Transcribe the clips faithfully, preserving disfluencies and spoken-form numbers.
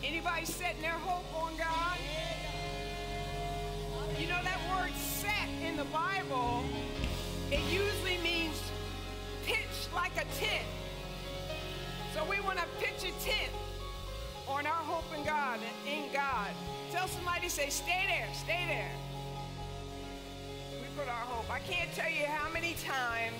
Anybody setting their hope on God? You know that word set in the Bible, it usually means pitch like a tent. So we want to pitch a tent on our hope in God and in God. Tell somebody, say, stay there, stay there. We put our hope. I can't tell you how many times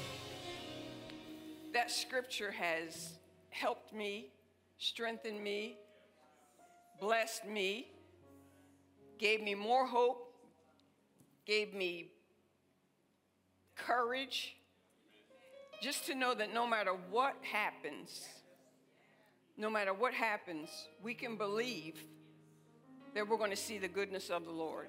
that scripture has helped me, strengthened me, blessed me, gave me more hope, gave me courage, just to know that no matter what happens, no matter what happens, we can believe that we're going to see the goodness of the Lord.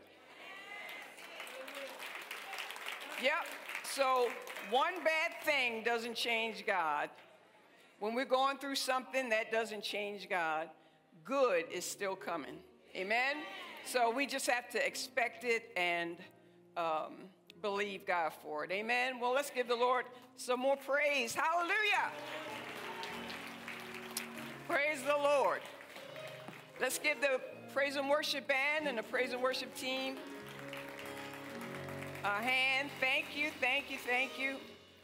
Yep. So one bad thing doesn't change God. When we're going through something, that doesn't change God. Good is still coming. Amen? So we just have to expect it and um, believe God for it. Amen? Well, let's give the Lord some more praise. Hallelujah. Praise the Lord. Let's give the praise and worship band and the praise and worship team a hand. Thank you, thank you, thank you.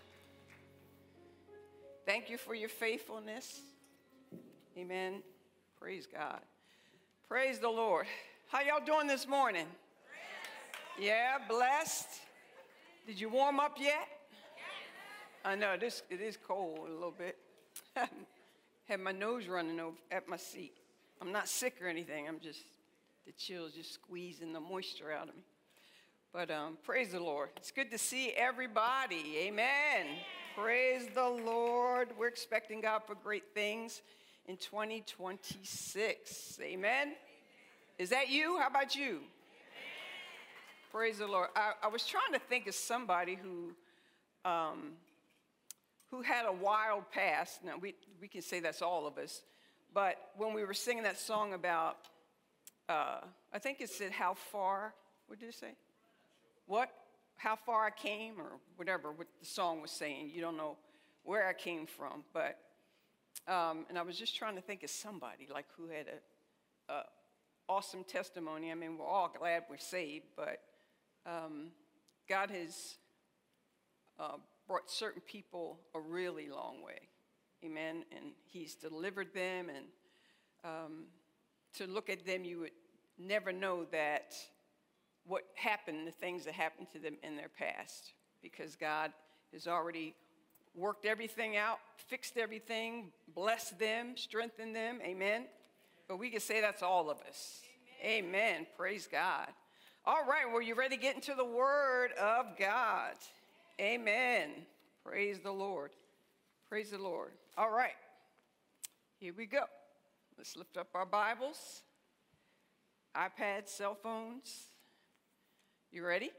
Thank you for your faithfulness. Amen. Praise God. Praise the Lord. How y'all doing this morning? Yeah, blessed. Did you warm up yet? I know this it is cold a little bit. Had my nose running over at my seat. I'm not sick or anything. I'm just, the chill's just squeezing the moisture out of me. But um, praise the Lord. It's good to see everybody. Amen. Amen. Praise the Lord. We're expecting God for great things in twenty twenty-six. Amen. Amen. Is that you? How about you? Amen. Praise the Lord. I, I was trying to think of somebody who um, who had a wild past. Now, we, we can say that's all of us. But when we were singing that song about, uh, I think it said, how far, what did it say? What? How far I came, or whatever what the song was saying. You don't know where I came from. But, um, and I was just trying to think of somebody, like, who had a, a awesome testimony. I mean, we're all glad we're saved, but um, God has uh, brought certain people a really long way. Amen. And he's delivered them. And um, to look at them, you would never know that what happened, the things that happened to them in their past, because God has already worked everything out, fixed everything, blessed them, strengthened them. Amen. But we can say that's all of us. Amen. Amen. Praise God. All right. Well, you ready to get into the Word of God? Amen. Praise the Lord. Praise the Lord. All right. Here we go. Let's lift up our Bibles, iPads, cell phones. You ready?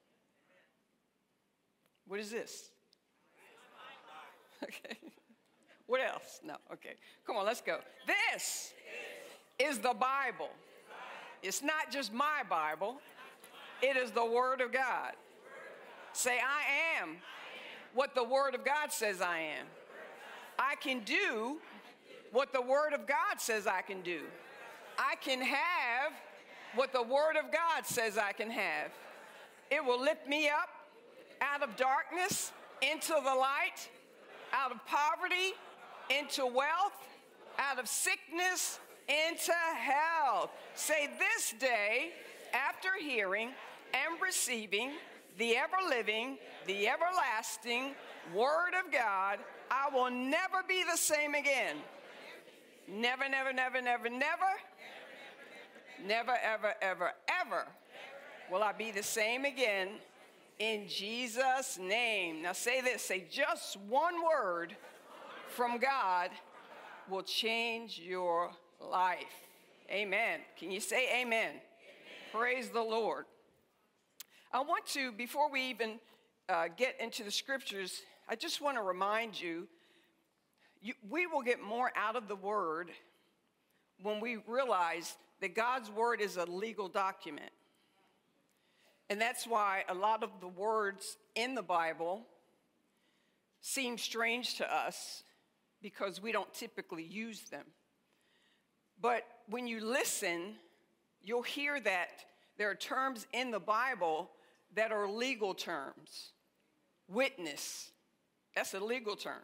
What is this? Okay. What else? No. Okay. Come on, let's go. This is the Bible. It's not just my Bible. It is the Word of God. Say, I am what the Word of God says I am. I can do what the Word of God says I can do. I can have what the Word of God says I can have. It will lift me up out of darkness into the light, out of poverty into wealth, out of sickness into health. Say, this day, after hearing and receiving the ever-living, the everlasting Word of God, I will never be the same again. Never, never, never, never, never, never, ever, ever, ever will I be the same again in Jesus' name. Now say this, say just one word from God will change your life. Amen. Can you say amen? Amen. Praise the Lord. I want to, before we even uh, get into the scriptures, I just want to remind you, you, we will get more out of the Word when we realize that God's Word is a legal document. And that's why a lot of the words in the Bible seem strange to us, because we don't typically use them. But when you listen, you'll hear that there are terms in the Bible that are legal terms. Witness, that's a legal term.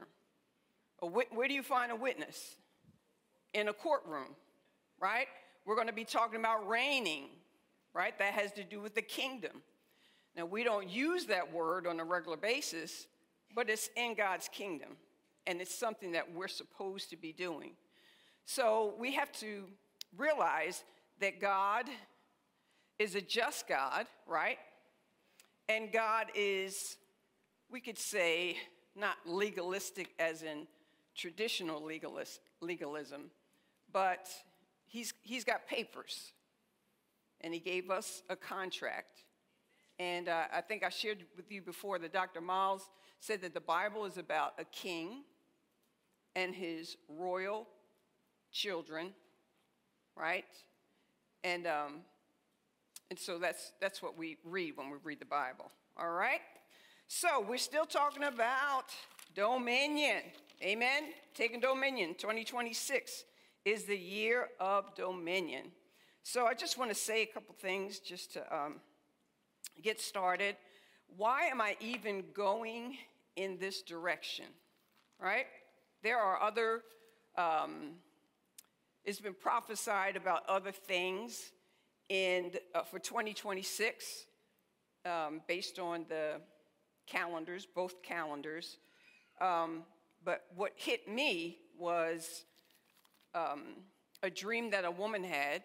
A wit- where do you find a witness? In a courtroom, right? We're going to be talking about reigning, right? That has to do with the kingdom. Now, we don't use that word on a regular basis, but it's in God's kingdom, and it's something that we're supposed to be doing. So we have to realize that God is a just God, right? And God is, we could say, not legalistic as in traditional legalis- legalism, but he's, he's got papers, and he gave us a contract. And uh, I think I shared with you before that Doctor Miles said that the Bible is about a king and his royal children, right? And um, and so that's that's what we read when we read the Bible, all right? So we're still talking about dominion, amen? Taking dominion, twenty twenty-six is the year of dominion. So I just want to say a couple things just to um, get started. Why am I even going in this direction, right? There are other, um, it's been prophesied about other things in, uh, for twenty twenty-six um, based on the calendars, both calendars. Um, but what hit me was um, a dream that a woman had,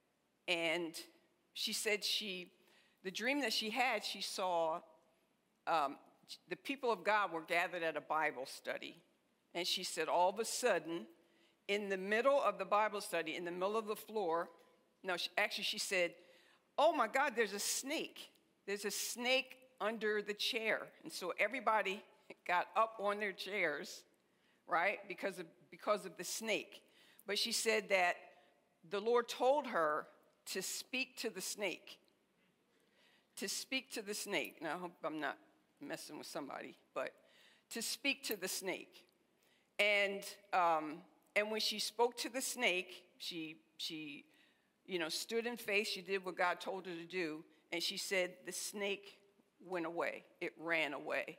and she said she, the dream that she had, she saw um, the people of God were gathered at a Bible study. And she said all of a sudden, in the middle of the Bible study, in the middle of the floor, no, she, actually she said, oh my God, there's a snake. There's a snake under the chair. And so everybody got up on their chairs, right, because of, because of the snake. But she said that the Lord told her to speak to the snake. To speak to the snake. Now, I hope I'm not messing with somebody, but to speak to the snake. And um, and when she spoke to the snake, she she, you know, stood in faith. She did what God told her to do, and she said the snake went away. It ran away.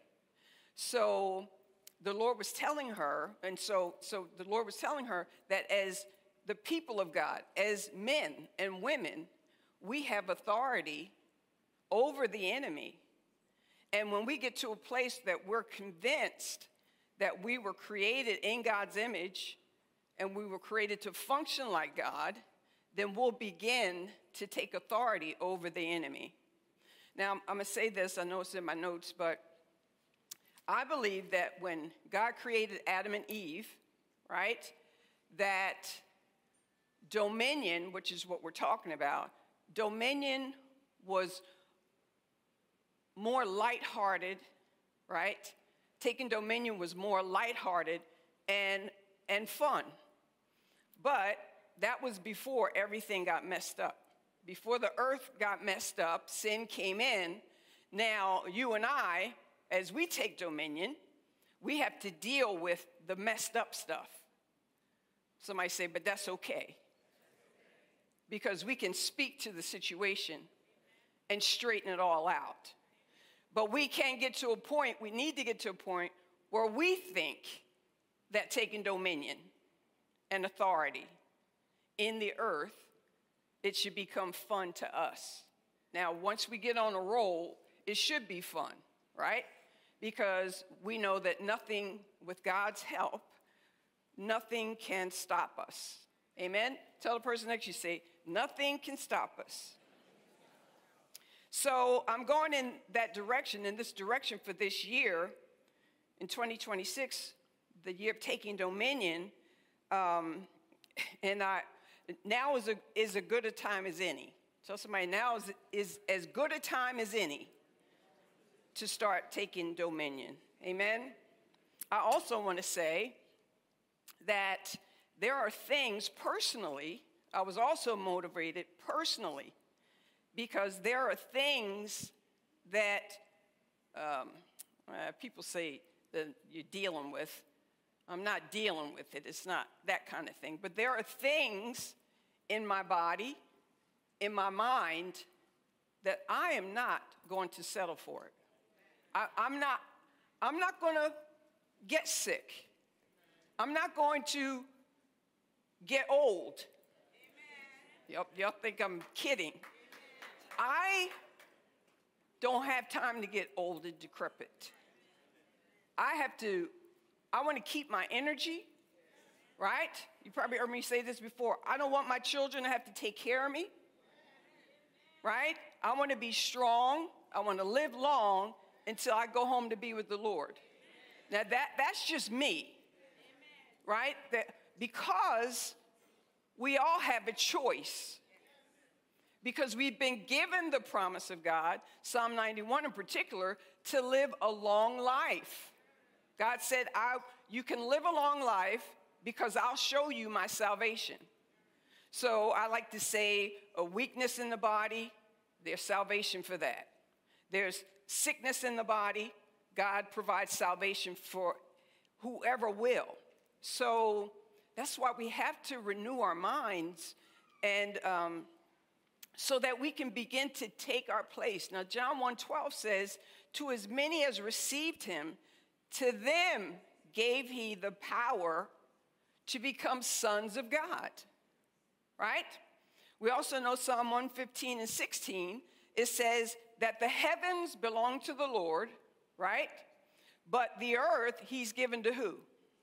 So the Lord was telling her, and so so the Lord was telling her that as the people of God, as men and women, we have authority over the enemy. And when we get to a place that we're convinced that we were created in God's image and we were created to function like God, then we'll begin to take authority over the enemy. Now, I'm, I'm going to say this. I know it's in my notes, but I believe that when God created Adam and Eve, right, that dominion, which is what we're talking about, dominion was more lighthearted, right? Taking dominion was more lighthearted and, and fun. But that was before everything got messed up. Before the earth got messed up, sin came in. Now, you and I, as we take dominion, we have to deal with the messed up stuff. Somebody say, but that's okay. Because we can speak to the situation and straighten it all out. But we can't get to a point, we need to get to a point where we think that taking dominion and authority in the earth, it should become fun to us. Now, once we get on a roll, it should be fun, right? Because we know that nothing, with God's help, nothing can stop us. Amen? Tell the person next to you, say, nothing can stop us. So I'm going in that direction, in this direction for this year, in twenty twenty-six, the year of taking dominion. Um, and I, now is, a, is as good a time as any. Tell somebody, now is, is as good a time as any to start taking dominion. Amen? I also want to say that there are things personally, I was also motivated personally, because there are things that um, uh, people say that you're dealing with. I'm not dealing with it. It's not that kind of thing. But there are things in my body, in my mind, that I am not going to settle for it. I, I'm not, I'm not going to get sick. I'm not going to get old. Y'all, y'all think I'm kidding. I don't have time to get old and decrepit. I have to, I want to keep my energy, right? You probably heard me say this before. I don't want my children to have to take care of me, right? I want to be strong. I want to live long until I go home to be with the Lord. Now that, that's just me, right? That, because we all have a choice. Because we've been given the promise of God, Psalm ninety-one in particular, to live a long life. God said, I, you can live a long life because I'll show you my salvation. So I like to say a weakness in the body, there's salvation for that. There's sickness in the body, God provides salvation for whoever will. So that's why we have to renew our minds and um, so that we can begin to take our place. Now, John one twelve says, to as many as received him, to them gave he the power to become sons of God, right? We also know Psalm one fifteen and sixteen, it says that the heavens belong to the Lord, right? But the earth he's given to who?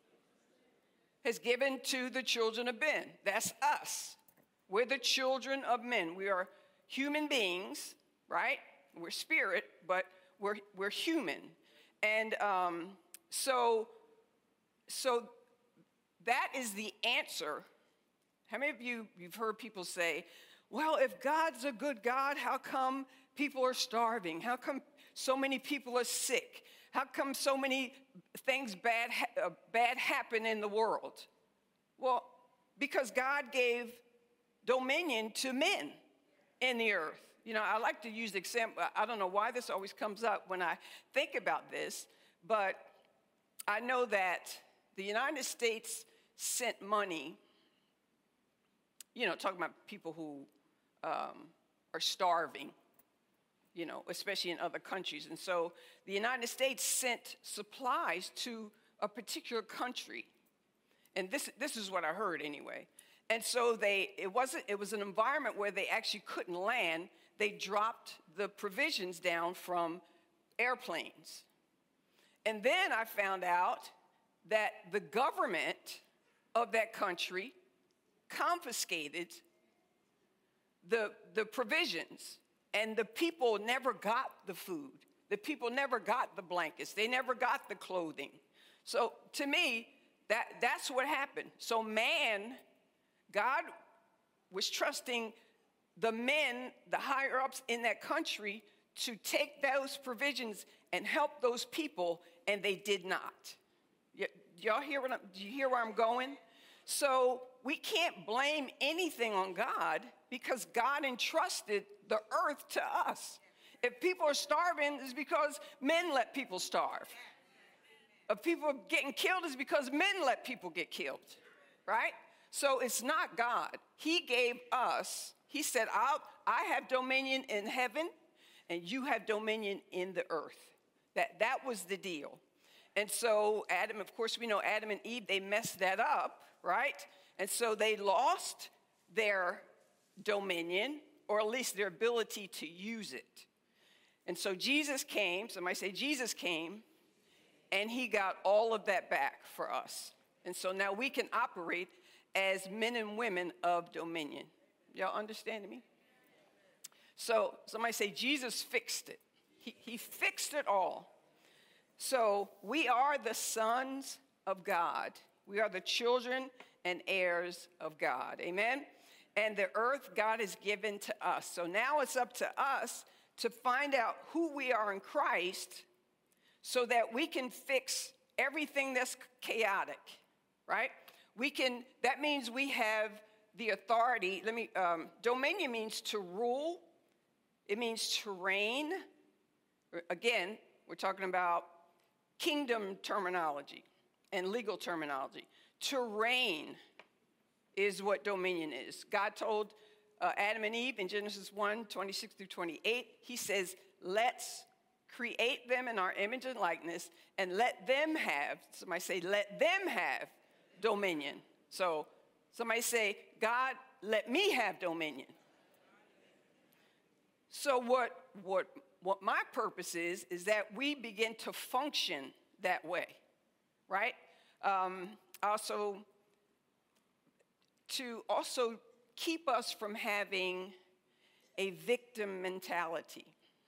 Has given to the children of men. That's us. We're the children of men. We are human beings, right? We're spirit, but we're, we're human. And um, so, so that is the answer. How many of you, you've heard people say, well, if God's a good God, how come people are starving? How come so many people are sick? How come so many things bad, uh, bad happen in the world? Well, because God gave dominion to men in the earth. You know, I like to use the example. I don't know why this always comes up when I think about this, but I know that the United States sent money, you know, talking about people who um, are starving, you know, especially in other countries. And so the United States sent supplies to a particular country. And this, this is what I heard anyway. And so they, it wasn't, it was an environment where they actually couldn't land. They dropped the provisions down from airplanes. And then I found out that the government of that country confiscated the, the provisions, and the people never got the food. The people never got the blankets. They never got the clothing. So to me, that, that's what happened. So man, God was trusting the men, the higher ups in that country, to take those provisions and help those people, and they did not. Y- y'all hear what I'm, do you hear where I'm going? So we can't blame anything on God because God entrusted the earth to us. If people are starving, it's because men let people starve. If people are getting killed, it's because men let people get killed, right? So it's not God. He gave us, he said, I'll, I have dominion in heaven, and you have dominion in the earth. That, that was the deal. And so Adam, of course, we know Adam and Eve, they messed that up, right? And so they lost their dominion, or at least their ability to use it. And so Jesus came, somebody say Jesus came, and he got all of that back for us. And so now we can operate as men and women of dominion. Y'all understanding me? So somebody say Jesus fixed it. He, he fixed it all. So we are the sons of God. We are the children and heirs of God. Amen? And the earth God has given to us. So now it's up to us to find out who we are in Christ so that we can fix everything that's chaotic, right? We can, that means we have the authority. Let me, um, dominion means to rule. It means to reign. Again, we're talking about kingdom terminology and legal terminology. To reign, is what dominion is. God told uh, Adam and Eve in Genesis one, twenty-six through twenty-eight, he says, let's create them in our image and likeness and let them have, somebody say, let them have dominion. So somebody say, God, let me have dominion. So what, what, what my purpose is, is that we begin to function that way, right? Um, also, to also keep us from having a victim mentality.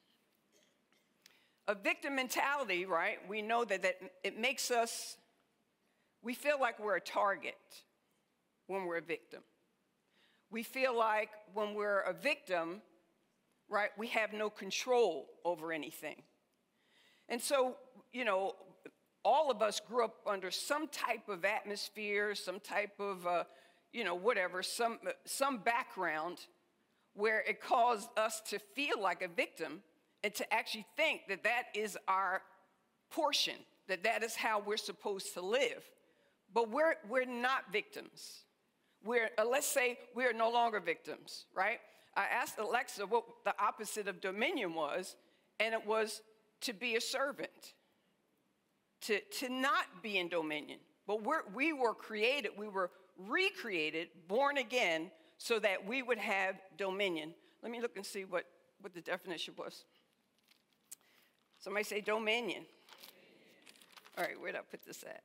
A victim mentality, right, we know that, that it makes us, we feel like we're a target when we're a victim. We feel like when we're a victim, right, we have no control over anything. And so, you know, all of us grew up under some type of atmosphere, some type of, uh, you know, whatever, some, some background where it caused us to feel like a victim and to actually think that that is our portion, that that is how we're supposed to live. But we're, we're not victims. We're, uh, let's say we are no longer victims, right? I asked Alexa what the opposite of dominion was, and it was to be a servant, to, to not be in dominion. But we're, we were created, we were recreated, born again, so that we would have dominion. Let me look and see what, what the definition was. Somebody say dominion. All right, where did I put this at?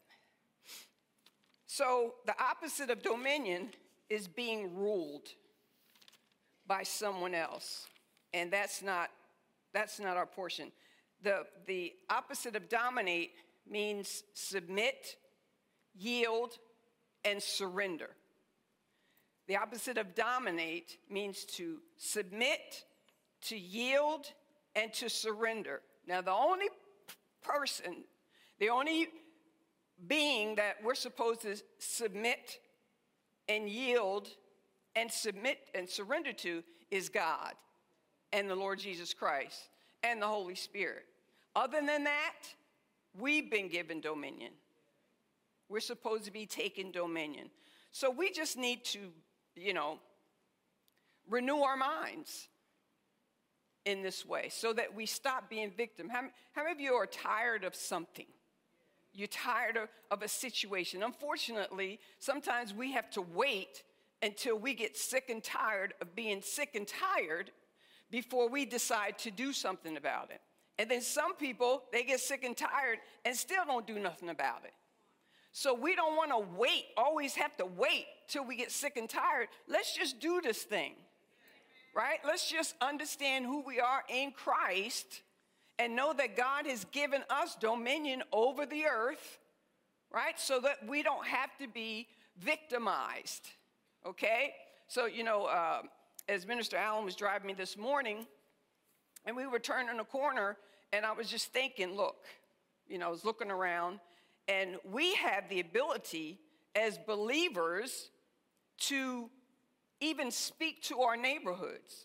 So the opposite of dominion is being ruled by someone else, and that's not, that's not our portion. The, the opposite of dominate means submit, yield, and surrender. The opposite of dominate means to submit, to yield, and to surrender. Now, the only person, the only being that we're supposed to submit and yield and submit and surrender to is God and the Lord Jesus Christ and the Holy Spirit. Other than that, we've been given dominion. We're supposed to be taking dominion. So we just need to, you know, renew our minds in this way so that we stop being victim. How, how many of you are tired of something? You're tired of, of a situation. Unfortunately, sometimes we have to wait until we get sick and tired of being sick and tired before we decide to do something about it. And then some people, they get sick and tired and still don't do nothing about it. So we don't want to wait, always have to wait till we get sick and tired. Let's just do this thing, right? Let's just understand who we are in Christ and know that God has given us dominion over the earth, right? So that we don't have to be victimized, okay? So, you know, uh, as Minister Allen was driving me this morning, and we were turning a corner, and I was just thinking, look, you know, I was looking around, and we have the ability as believers to even speak to our neighborhoods,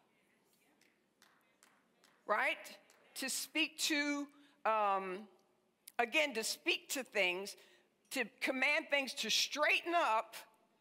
right? To speak to, um, again, to speak to things, to command things to straighten up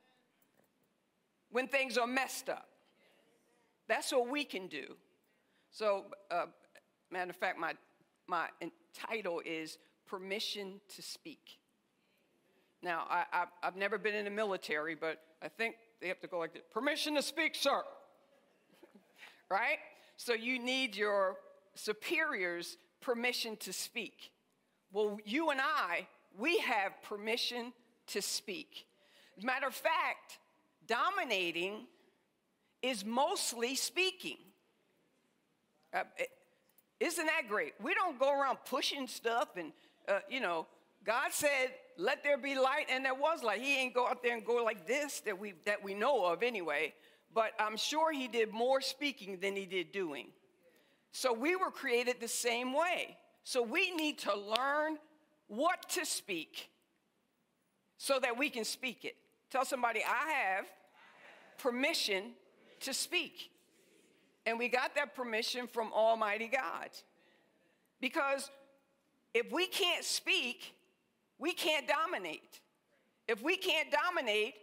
when things are messed up. That's what we can do. So, uh, matter of fact, my, my title is Permission to Speak. Now, I, I, I've never been in the military, but I think they have to go like this. Permission to speak, sir. Right? So you need your superior's permission to speak. Well, you and I, we have permission to speak. As a matter of fact, dominating is mostly speaking. Uh, it, isn't that great? We don't go around pushing stuff and, uh, you know, God said, let there be light, and there was light. He ain't go out there and go like this that we, that we know of anyway, but I'm sure he did more speaking than he did doing. So we were created the same way. So we need to learn what to speak so that we can speak it. Tell somebody, I have permission to speak. And we got that permission from Almighty God. Because if we can't speak, we can't dominate. If we can't dominate,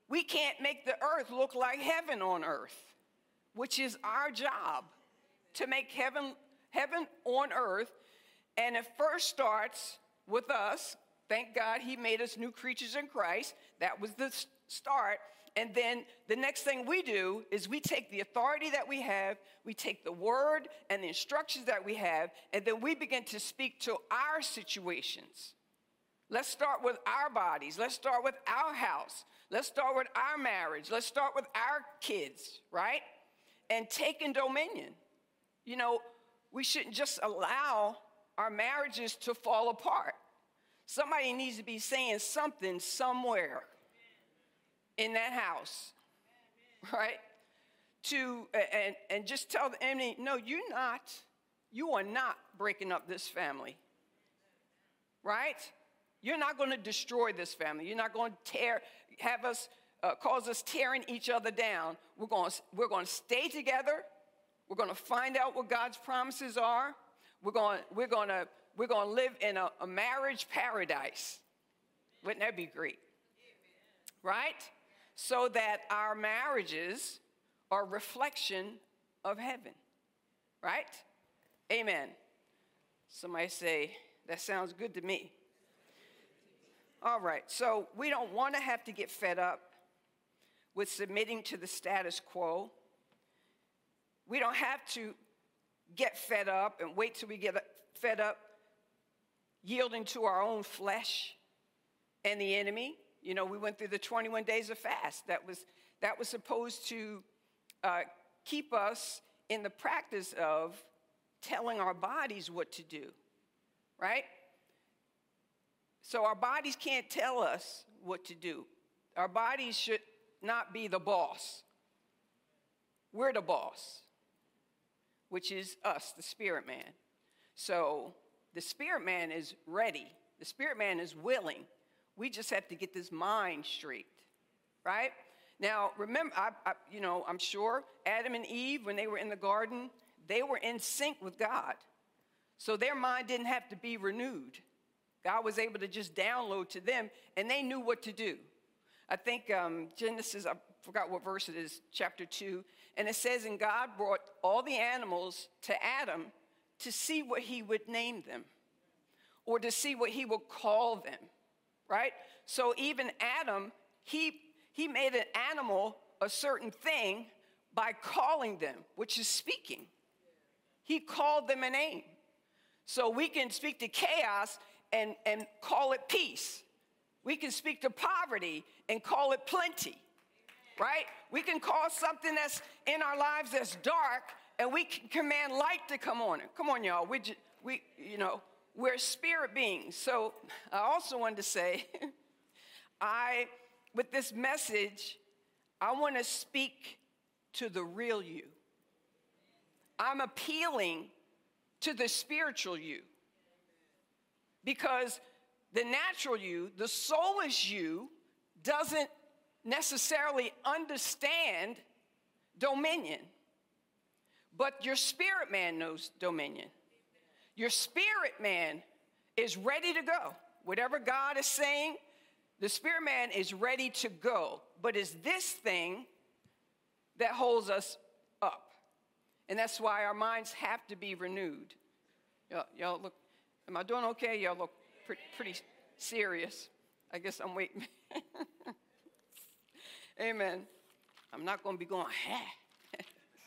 We can't make the earth look like heaven on earth, which is our job, to make heaven, heaven on earth. And it first starts with us. Thank God he made us new creatures in Christ. That was the start. And then the next thing we do is we take the authority that we have, we take the word and the instructions that we have, and then we begin to speak to our situations. Let's start with our bodies. Let's start with our house. Let's start with our marriage. Let's start with our kids, right? And taking dominion. You know, we shouldn't just allow our marriages to fall apart. Somebody needs to be saying something somewhere in that house, right? To, and, and just tell the enemy, no, you're not, you are not breaking up this family, right? You're not going to destroy this family. You're not going to tear, have us, uh, cause us tearing each other down. We're going, to, we're going to stay together. We're going to find out what God's promises are. We're going, we're going to, we're going to live in a, a marriage paradise. Wouldn't that be great? Right? So that our marriages are a reflection of heaven. Right? Amen. Somebody say, that sounds good to me. All right, so we don't want to have to get fed up with submitting to the status quo. We don't have to get fed up and wait till we get fed up yielding to our own flesh and the enemy. You know, we went through the twenty-one days of fast. That was, that was supposed to uh, keep us in the practice of telling our bodies what to do, right? So our bodies can't tell us what to do. Our bodies should not be the boss. We're the boss, which is us, the spirit man. So the spirit man is ready. The spirit man is willing. We just have to get this mind straight, right? Now, remember, I, I, you know, I'm sure Adam and Eve, when they were in the garden, they were in sync with God. So their mind didn't have to be renewed. God was able to just download to them, and they knew what to do. I think um, Genesis, I forgot what verse it is, chapter two, and it says, and God brought all the animals to Adam to see what he would name them, or to see what he would call them. Right? So even Adam, he, he made an animal a certain thing by calling them, which is speaking. He called them a name. So we can speak to chaos and, and call it peace. We can speak to poverty and call it plenty. Right? We can call something that's in our lives that's dark, and we can command light to come on it. Come on, y'all. We, just, we you know, we're spirit beings. So I also wanted to say, I, with this message, I want to speak to the real you. I'm appealing to the spiritual you. Because the natural you, the soulless you, doesn't necessarily understand dominion. But your spirit man knows dominion. Your spirit man is ready to go. Whatever God is saying, the spirit man is ready to go. But it's this thing that holds us up. And that's why our minds have to be renewed. Y'all, y'all look, am I doing okay? Y'all look pretty, pretty serious. I guess I'm waiting. Amen. I'm not going to be going, ha.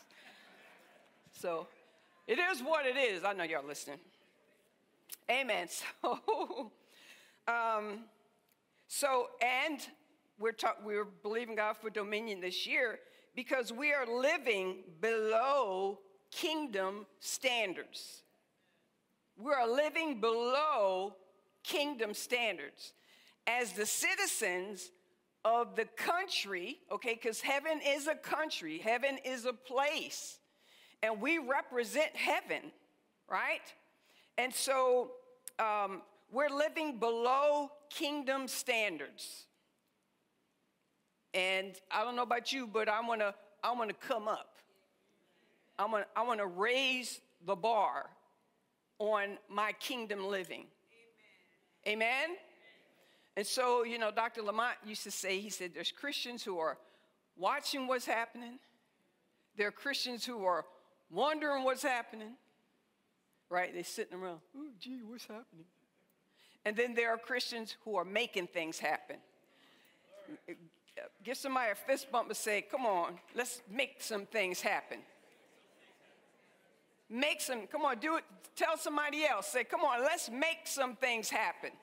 So it is what it is. I know y'all listening. Amen. So, um, so and we're talk, we're believing God for dominion this year because we are living below kingdom standards. We are living below kingdom standards as the citizens of the country, okay, because heaven is a country, heaven is a place, and we represent heaven, right? And so um, we're living below kingdom standards. And I don't know about you, but I want to I want to come up. I want I want to raise the bar on my kingdom living. Amen. Amen? And so, you know, Doctor Lamont used to say, he said, there's Christians who are watching what's happening. There are Christians who are wondering what's happening, right? They're sitting around, oh, gee, what's happening? And then there are Christians who are making things happen. Give somebody a fist bump and say, come on, let's make some things happen. Make some, come on, do it. Tell somebody else, say, come on, let's make some things happen.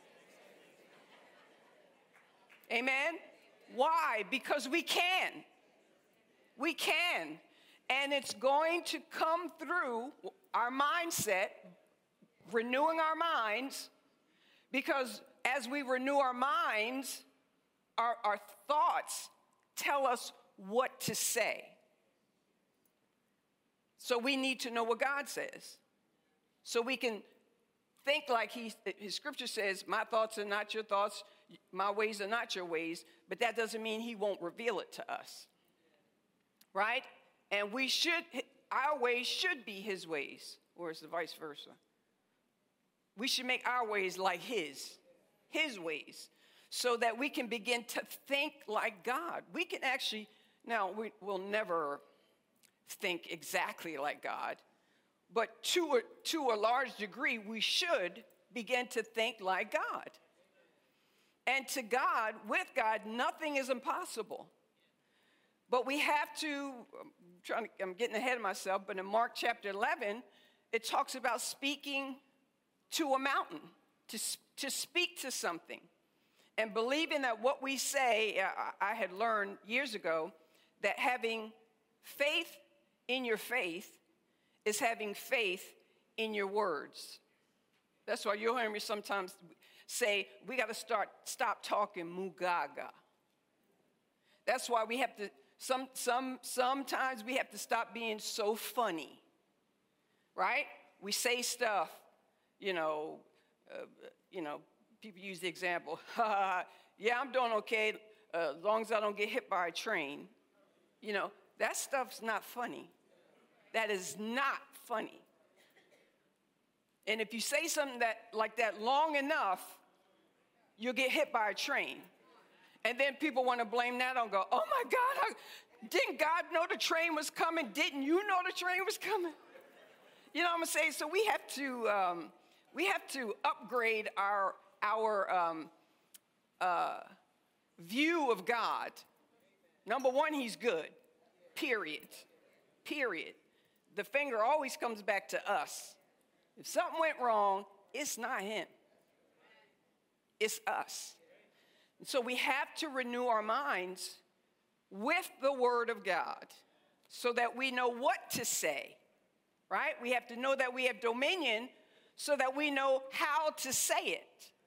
Amen? Why? Because we can. We can. And it's going to come through our mindset, renewing our minds, because as we renew our minds, our, our thoughts tell us what to say. So we need to know what God says. So we can think like he, his scripture says, my thoughts are not your thoughts, my ways are not your ways, but that doesn't mean he won't reveal it to us. Right? And we should, our ways should be his ways, or is the vice versa? We should make our ways like his, his ways, so that we can begin to think like God. We can actually, now we will never think exactly like God, but to a, to a large degree, we should begin to think like God. And to God, with God, nothing is impossible. But we have to, I'm, trying to, I'm getting ahead of myself, but in Mark chapter eleven, it talks about speaking to a mountain, to, to speak to something. And believing that what we say, I, I had learned years ago, that having faith in your faith is having faith in your words. That's why you'll hear me sometimes say, we got to start, stop talking mugaga. That's why we have to, some, some, sometimes we have to stop being so funny, right? We say stuff, you know, uh, you know, people use the example, yeah, I'm doing okay uh, as long as I don't get hit by a train. You know, that stuff's not funny. That is not funny. And if you say something that like that long enough, you'll get hit by a train. And then people want to blame that on, go, oh my God, I, didn't God know the train was coming? Didn't you know the train was coming? You know what I'm saying? So we have to, um, we have to upgrade our, our um, uh, view of God. Number one, he's good, period, period. The finger always comes back to us. If something went wrong, it's not him. It's us. And so we have to renew our minds with the Word of God so that we know what to say, right? We have to know that we have dominion so that we know how to say it.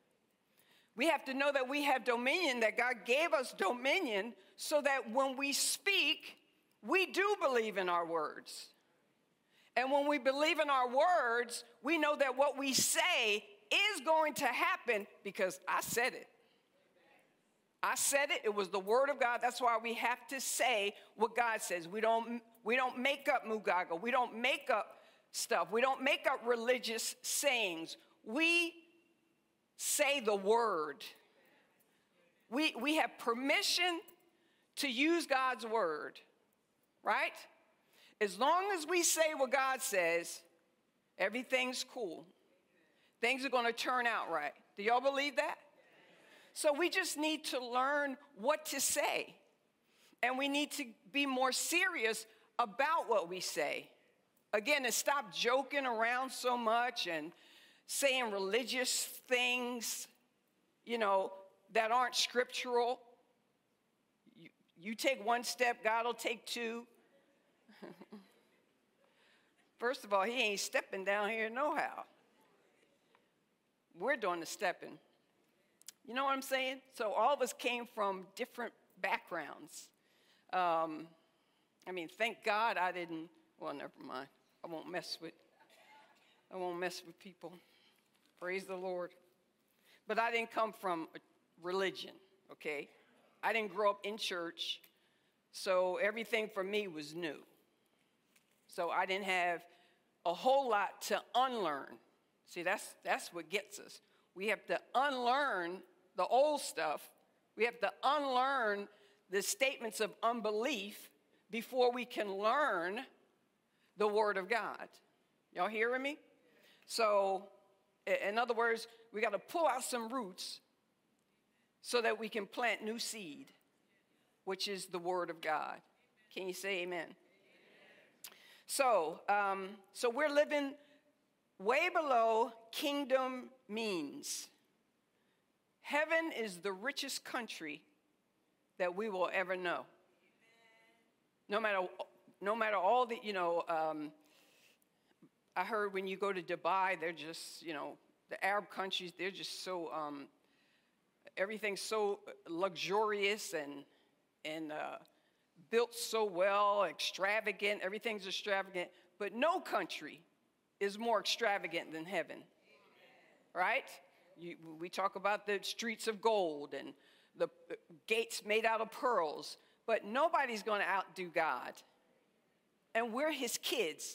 We have to know that we have dominion, that God gave us dominion so that when we speak, we do believe in our words. And when we believe in our words, we know that what we say is going to happen because I said it. I said it. It was the word of God. That's why we have to say what God says. We don't, we don't make up mugaga. We don't make up stuff. We don't make up religious sayings. We say the word. We, we have permission to use God's word, right? As long as we say what God says, everything's cool. Things are going to turn out right. Do y'all believe that? So we just need to learn what to say. And we need to be more serious about what we say. Again, and stop joking around so much and saying religious things, you know, that aren't scriptural. You, you take one step, God will take two. First of all, he ain't stepping down here no how. We're doing the stepping. You know what I'm saying? So all of us came from different backgrounds. Um, I mean, thank God I didn't, well, never mind. I won't mess with, I won't mess with people. Praise the Lord. But I didn't come from religion, okay? I didn't grow up in church, so everything for me was new. So I didn't have a whole lot to unlearn. See, that's, that's what gets us. We have to unlearn the old stuff. We have to unlearn the statements of unbelief before we can learn the Word of God. Y'all hearing me? So, in other words, we got to pull out some roots so that we can plant new seed, which is the Word of God. Can you say amen? Amen. So, um, so we're living way below kingdom means. Heaven is the richest country that we will ever know. No matter, no matter all the, you know, um, I heard when you go to Dubai, they're just, you know, the Arab countries, they're just so, um, everything's so luxurious and, and uh, built so well, extravagant, everything's extravagant. But no country is more extravagant than heaven, right? You, we talk about the streets of gold and the gates made out of pearls, but nobody's going to outdo God. And we're his kids.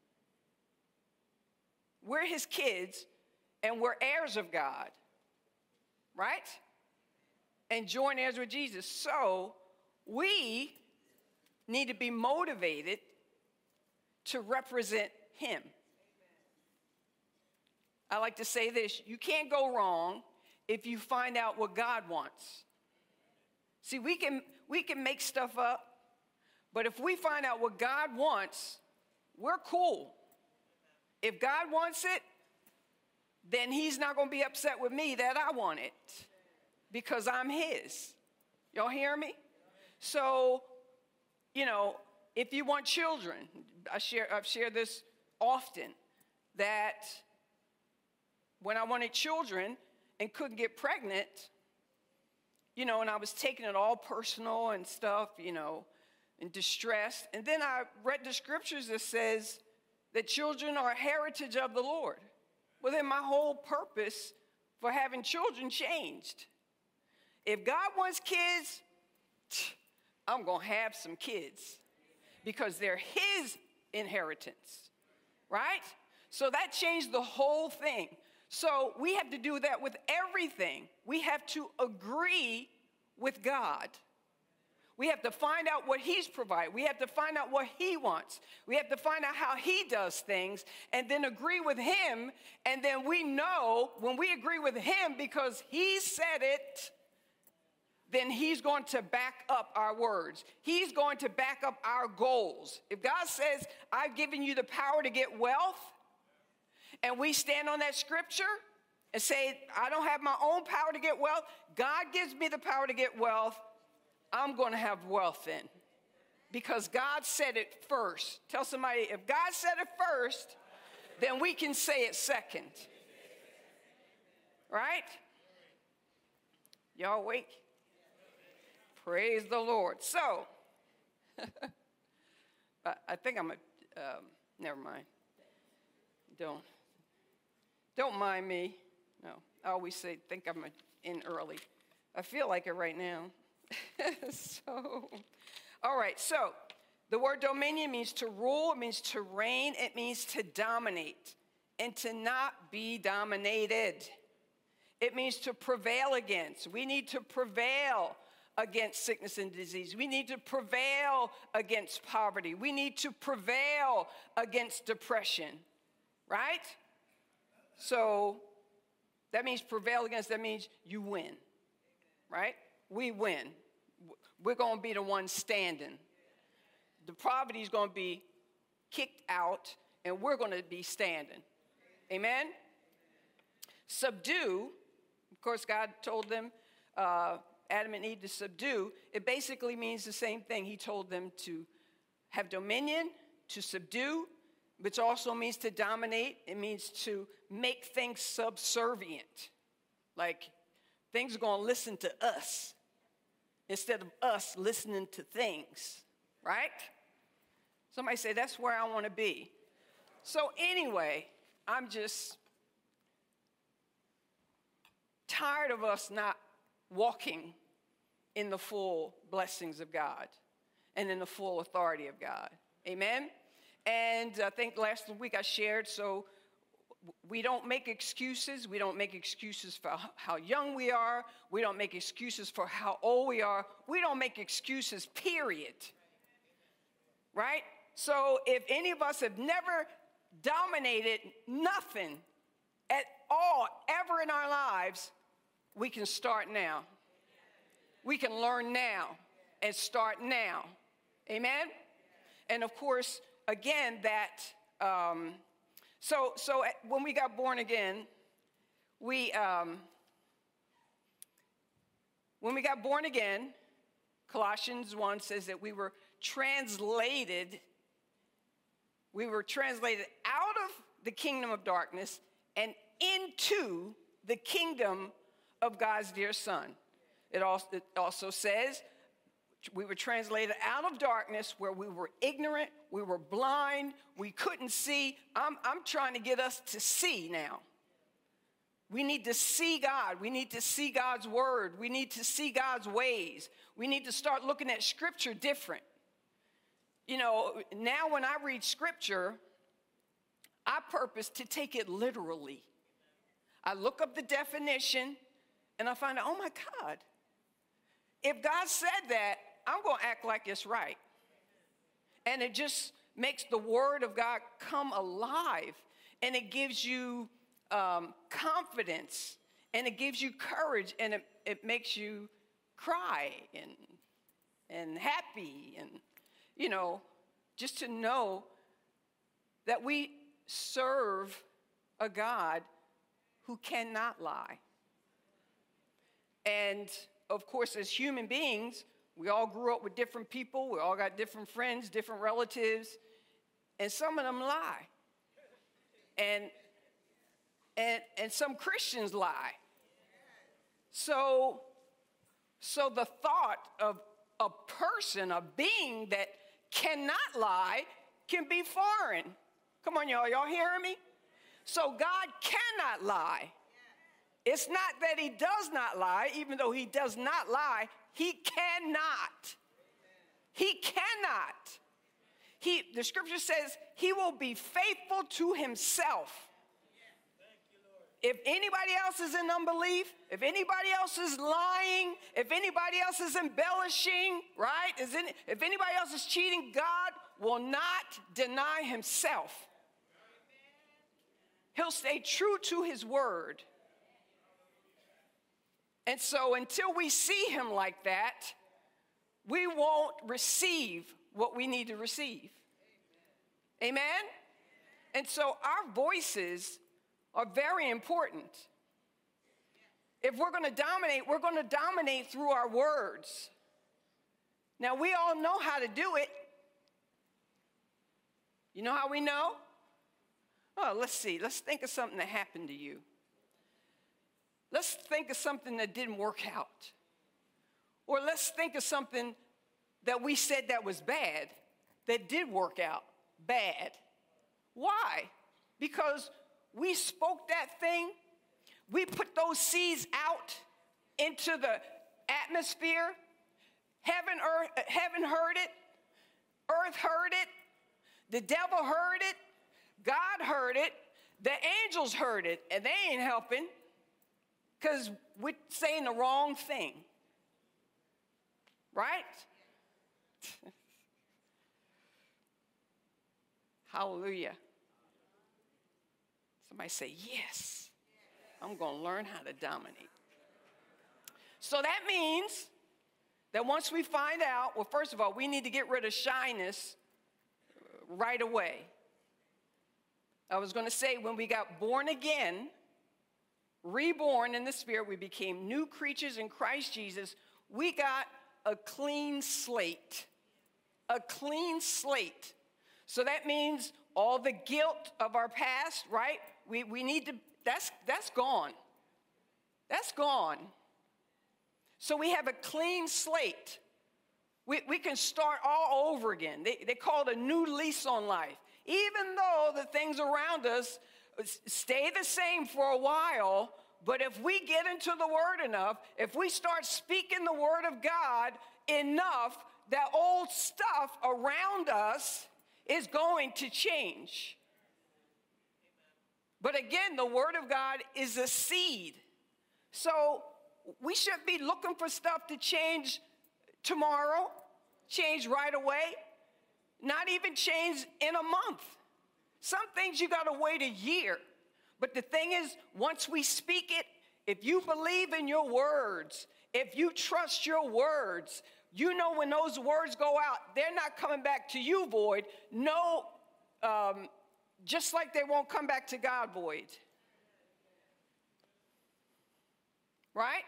We're his kids, and we're heirs of God, right? And joint heirs with Jesus. So we need to be motivated to represent him. I like to say this: you can't go wrong if you find out what God wants. See, we can, we can make stuff up, but if we find out what God wants, we're cool. If God wants it, then he's not going to be upset with me that I want it because I'm his. Y'all hear me? So, you know, if you want children, I share, I've shared this often, that when I wanted children and couldn't get pregnant, you know, and I was taking it all personal and stuff, you know, and distressed. And then I read the scriptures that says that children are a heritage of the Lord. Well, then my whole purpose for having children changed. If God wants kids, I'm going to have some kids because they're his inheritance, right? So that changed the whole thing. So we have to do that with everything. We have to agree with God. We have to find out what he's provided. We have to find out what he wants. We have to find out how he does things and then agree with him. And then we know when we agree with him because he said it, then he's going to back up our words. He's going to back up our goals. If God says, I've given you the power to get wealth, and we stand on that scripture and say, I don't have my own power to get wealth. God gives me the power to get wealth. I'm going to have wealth then because God said it first. Tell somebody, if God said it first, then we can say it second. Right? Y'all awake? Praise the Lord. So, I think I'm a, um, never mind. Don't. Don't mind me. No, I always say, think I'm in early. I feel like it right now. So, all right. So, the word dominion means to rule. It means to reign. It means to dominate and to not be dominated. It means to prevail against. We need to prevail against sickness and disease. We need to prevail against poverty. We need to prevail against depression, right? So that means prevail against, that means you win, right? We win. We're going to be the ones standing. The poverty is going to be kicked out, and we're going to be standing. Amen? Subdue, of course, God told them, uh, Adam and Eve to subdue. It basically means the same thing. He told them to have dominion, to subdue, which also means to dominate. It means to make things subservient. Like things are going to listen to us instead of us listening to things, right? Somebody say, that's where I want to be. So anyway, I'm just tired of us not walking in the full blessings of God and in the full authority of God. Amen? And I think last week I shared, so we don't make excuses. We don't make excuses for how young we are. We don't make excuses for how old we are. We don't make excuses, period. Right? So if any of us have never dominated nothing at all ever in our lives, we can start now. We can learn now and start now. Amen? And of course, again, that, um, so so when we got born again, we, um, when we got born again, Colossians one says that we were translated, we were translated out of the kingdom of darkness and into the kingdom of God's dear Son. It also, it also says we were translated out of darkness where we were ignorant, we were blind, we couldn't see. I'm, I'm trying to get us to see now. We need to see God. We need to see God's word. We need to see God's ways. We need to start looking at scripture different. You know, now when I read scripture, I purpose to take it literally. I look up the definition and I find out, oh my God, if God said that, I'm going to act like it's right. And it just makes the word of God come alive. And it gives you um, confidence. And it gives you courage. And it, it makes you cry and, and happy. And, you know, just to know that we serve a God who cannot lie. And, of course, as human beings, we all grew up with different people. We all got different friends, different relatives. And some of them lie. And, and, and some Christians lie. So, so the thought of a person, a being that cannot lie, can be foreign. Come on, y'all. Y'all hearing me? So God cannot lie. It's not that he does not lie, even though he does not lie. He cannot. He cannot. He, the scripture says he will be faithful to himself. If anybody else is in unbelief, if anybody else is lying, if anybody else is embellishing, right? Is any, if anybody else is cheating, God will not deny himself. He'll stay true to his word. And so until we see him like that, we won't receive what we need to receive. Amen? And so our voices are very important. If we're going to dominate, we're going to dominate through our words. Now, we all know how to do it. You know how we know? Oh, let's see. Let's think of something that happened to you. Let's think of something that didn't work out. Or let's think of something that we said that was bad, that did work out bad. Why? Because we spoke that thing. We put those seeds out into the atmosphere. Heaven, earth, heaven heard it. Earth heard it. The devil heard it. God heard it. The angels heard it. And they ain't helping. Because we're saying the wrong thing. Right? Hallelujah. Somebody say, yes. I'm going to learn how to dominate. So that means that once we find out, well, first of all, we need to get rid of shyness right away. I was going to say, when we got born again, reborn in the Spirit, we became new creatures in Christ Jesus. We got a clean slate. A clean slate. So that means all the guilt of our past, right? We, we need to, that's, that's gone. That's gone. So we have a clean slate. We, we can start all over again. They, they call it a new lease on life. Even though the things around us stay the same for a while, but if we get into the word enough, if we start speaking the word of God enough, that old stuff around us is going to change. But again, the word of God is a seed. So we shouldn't be looking for stuff to change tomorrow, change right away, not even change in a month. Some things you got to wait a year. But the thing is, once we speak it, if you believe in your words, if you trust your words, you know when those words go out, they're not coming back to you void. No, um, just like they won't come back to God void. Right?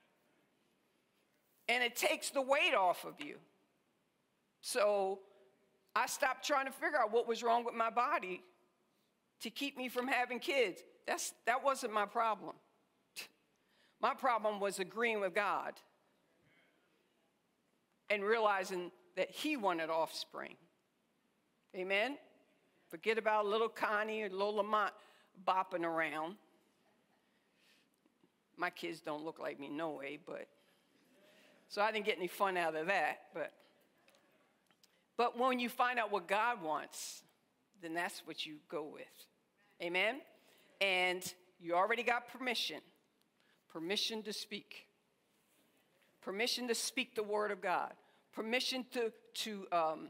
And it takes the weight off of you. So I stopped trying to figure out what was wrong with my body to keep me from having kids. That's, that wasn't my problem. My problem was agreeing with God and realizing that he wanted offspring. Amen? Forget about little Connie or little Lamont bopping around. My kids don't look like me, no way, but so I didn't get any fun out of that. But, but when you find out what God wants, then that's what you go with. Amen? And you already got permission. Permission to speak. Permission to speak the word of God. Permission to, to, um,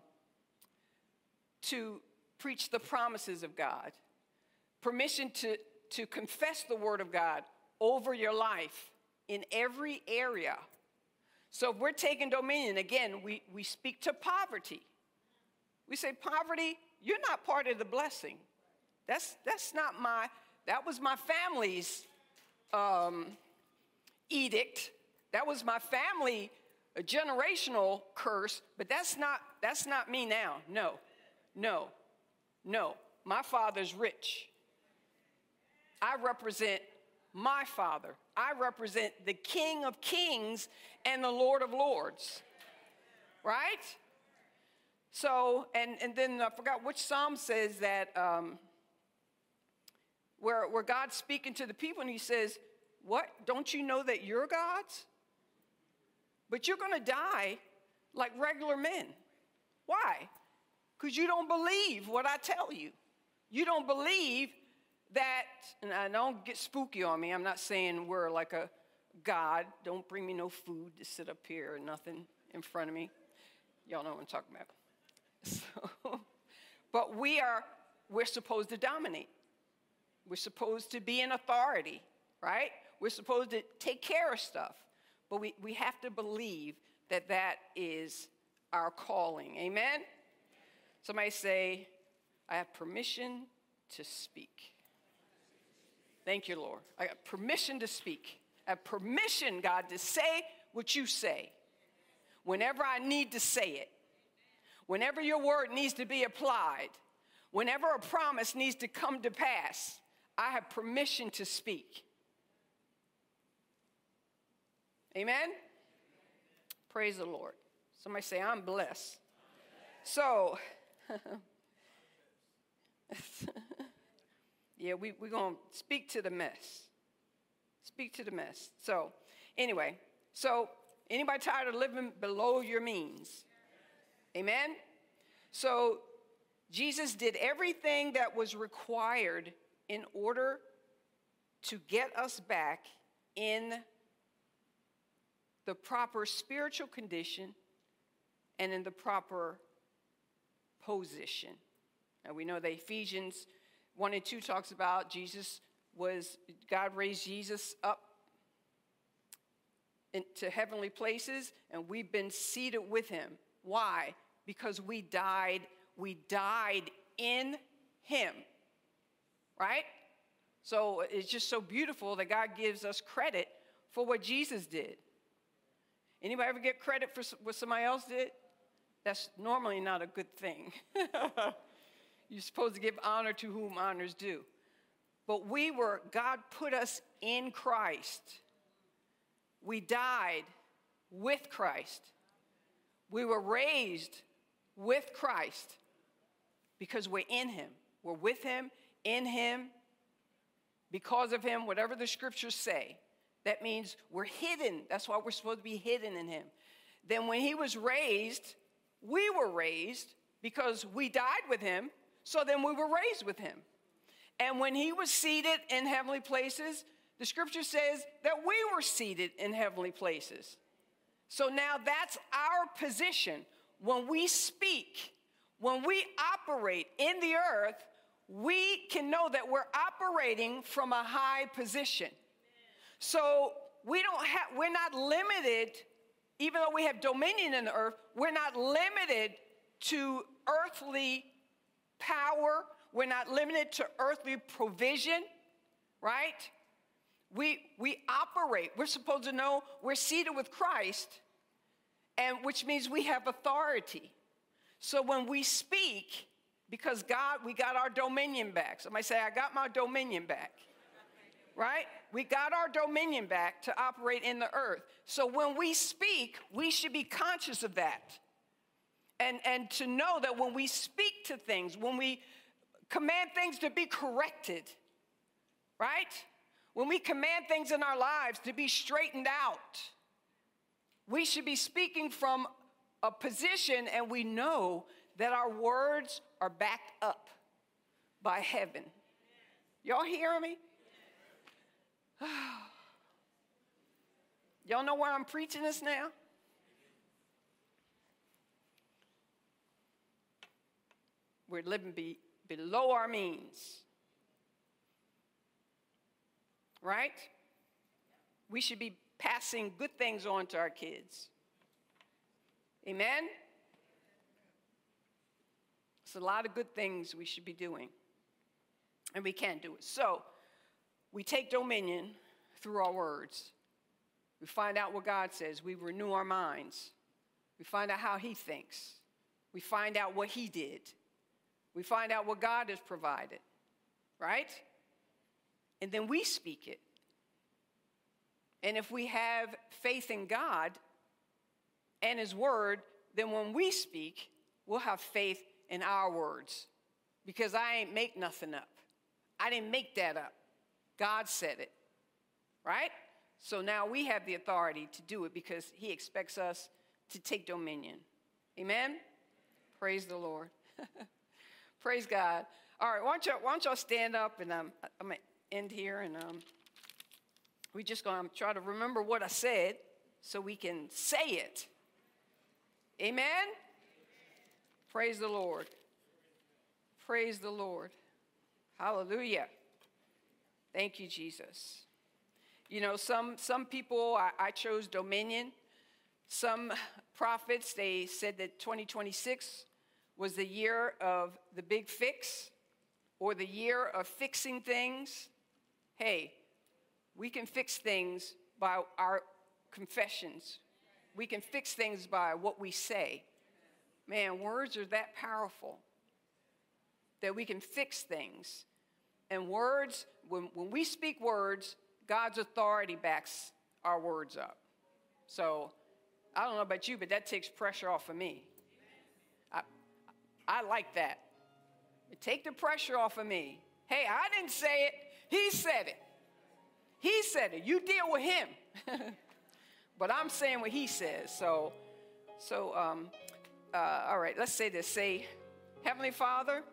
to preach the promises of God. Permission to, to confess the word of God over your life in every area. So if we're taking dominion, again, we, we speak to poverty. We say, poverty, you're not part of the blessing. That's, that's not my, that was my family's um, edict. That was my family, a generational curse, but that's not, that's not me now. No, no, no. My father's rich. I represent my Father. I represent the King of Kings and the Lord of Lords. Right? So, and, and then I forgot which psalm says that, um, where, where God's speaking to the people and he says, what? Don't you know that you're gods? But you're going to die like regular men. Why? Because you don't believe what I tell you. You don't believe that, and I don't get spooky on me. I'm not saying we're like a God. Don't bring me no food to sit up here or nothing in front of me. Y'all know what I'm talking about. So, but we are, we're supposed to dominate. We're supposed to be in authority, right? We're supposed to take care of stuff. But we, we have to believe that that is our calling. Amen? Somebody say, I have permission to speak. Thank you, Lord. I got permission to speak. I have permission, God, to say what you say whenever I need to say it. Whenever your word needs to be applied. Whenever a promise needs to come to pass. I have permission to speak. Amen? Praise the Lord. Somebody say, I'm blessed. So, yeah, we, we're going to speak to the mess. Speak to the mess. So, anyway, so anybody tired of living below your means? Amen? So, Jesus did everything that was required in order to get us back in the proper spiritual condition and in the proper position. Now we know that Ephesians one and two talks about Jesus was, God raised Jesus up into heavenly places and we've been seated with him. Why? Because we died, we died in him. Right? So it's just so beautiful that God gives us credit for what Jesus did. Anybody ever get credit for what somebody else did? That's normally not a good thing. You're supposed to give honor to whom honors due. But we were, God put us in Christ. We died with Christ. We were raised with Christ because we're in him. We're with him, in him, because of him, whatever the scriptures say. That means we're hidden. That's why we're supposed to be hidden in him. Then when he was raised, we were raised because we died with him, so then we were raised with him. And when he was seated in heavenly places, the scripture says that we were seated in heavenly places. So now that's our position. When we speak, when we operate in the earth, we can know that we're operating from a high position. So we don't have, we're not limited, even though we have dominion in the earth, we're not limited to earthly power. We're not limited to earthly provision, right? We, we operate. We're supposed to know we're seated with Christ, and which means we have authority. So when we speak, because God, we got our dominion back. Somebody say, I got my dominion back, right? We got our dominion back to operate in the earth. So when we speak, we should be conscious of that. And, and to know that when we speak to things, when we command things to be corrected, right? When we command things in our lives to be straightened out, we should be speaking from a position, and we know that our words are backed up by heaven. Y'all hearing me? Y'all know why I'm preaching this now? We're living be, below our means. Right? We should be passing good things on to our kids. Amen? It's a lot of good things we should be doing. And we can do it. So, we take dominion through our words. We find out what God says. We renew our minds. We find out how he thinks. We find out what he did. We find out what God has provided. Right? And then we speak it. And if we have faith in God and his word, then when we speak, we'll have faith in our words. Because I ain't make nothing up. I didn't make that up. God said it. Right? So now we have the authority to do it because he expects us to take dominion. Amen? Praise the Lord. Praise God. All right, why don't, y'all, why don't y'all stand up, and um, I'm going to end here, and um, we're just going to try to remember what I said so we can say it. Amen? Praise the Lord. Praise the Lord. Hallelujah. Thank you, Jesus. You know, some, some people, I, I chose dominion. Some prophets, they said that twenty twenty-six was the year of the big fix, or the year of fixing things. Hey, we can fix things by our confessions. We can fix things by what we say. Man, words are that powerful that we can fix things. And words, when, when we speak words, God's authority backs our words up. So, I don't know about you, but that takes pressure off of me. I, I like that. Take the pressure off of me. Hey, I didn't say it. He said it. He said it. You deal with him. But I'm saying what he says. So, so um, uh, all right, let's say this. Say, Heavenly Father,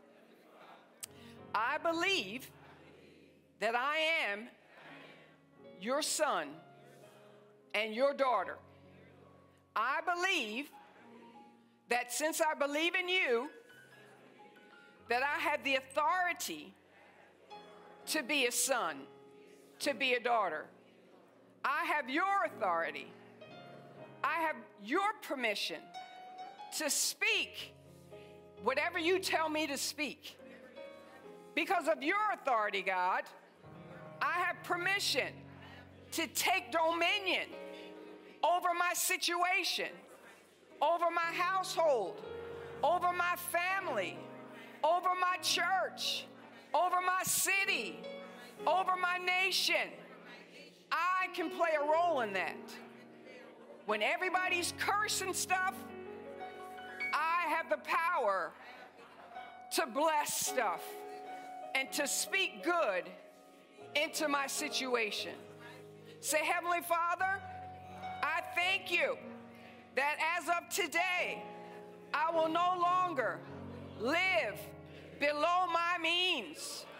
I believe that I am your son and your daughter. I believe that since I believe in you, that I have the authority to be a son, to be a daughter. I have your authority. I have your permission to speak whatever you tell me to speak. Because of your authority, God, I have permission to take dominion over my situation, over my household, over my family, over my church, over my city, over my nation. I can play a role in that. When everybody's cursing stuff, I have the power to bless stuff and to speak good into my situation. Say, Heavenly Father, I thank you that as of today, I will no longer live below my means.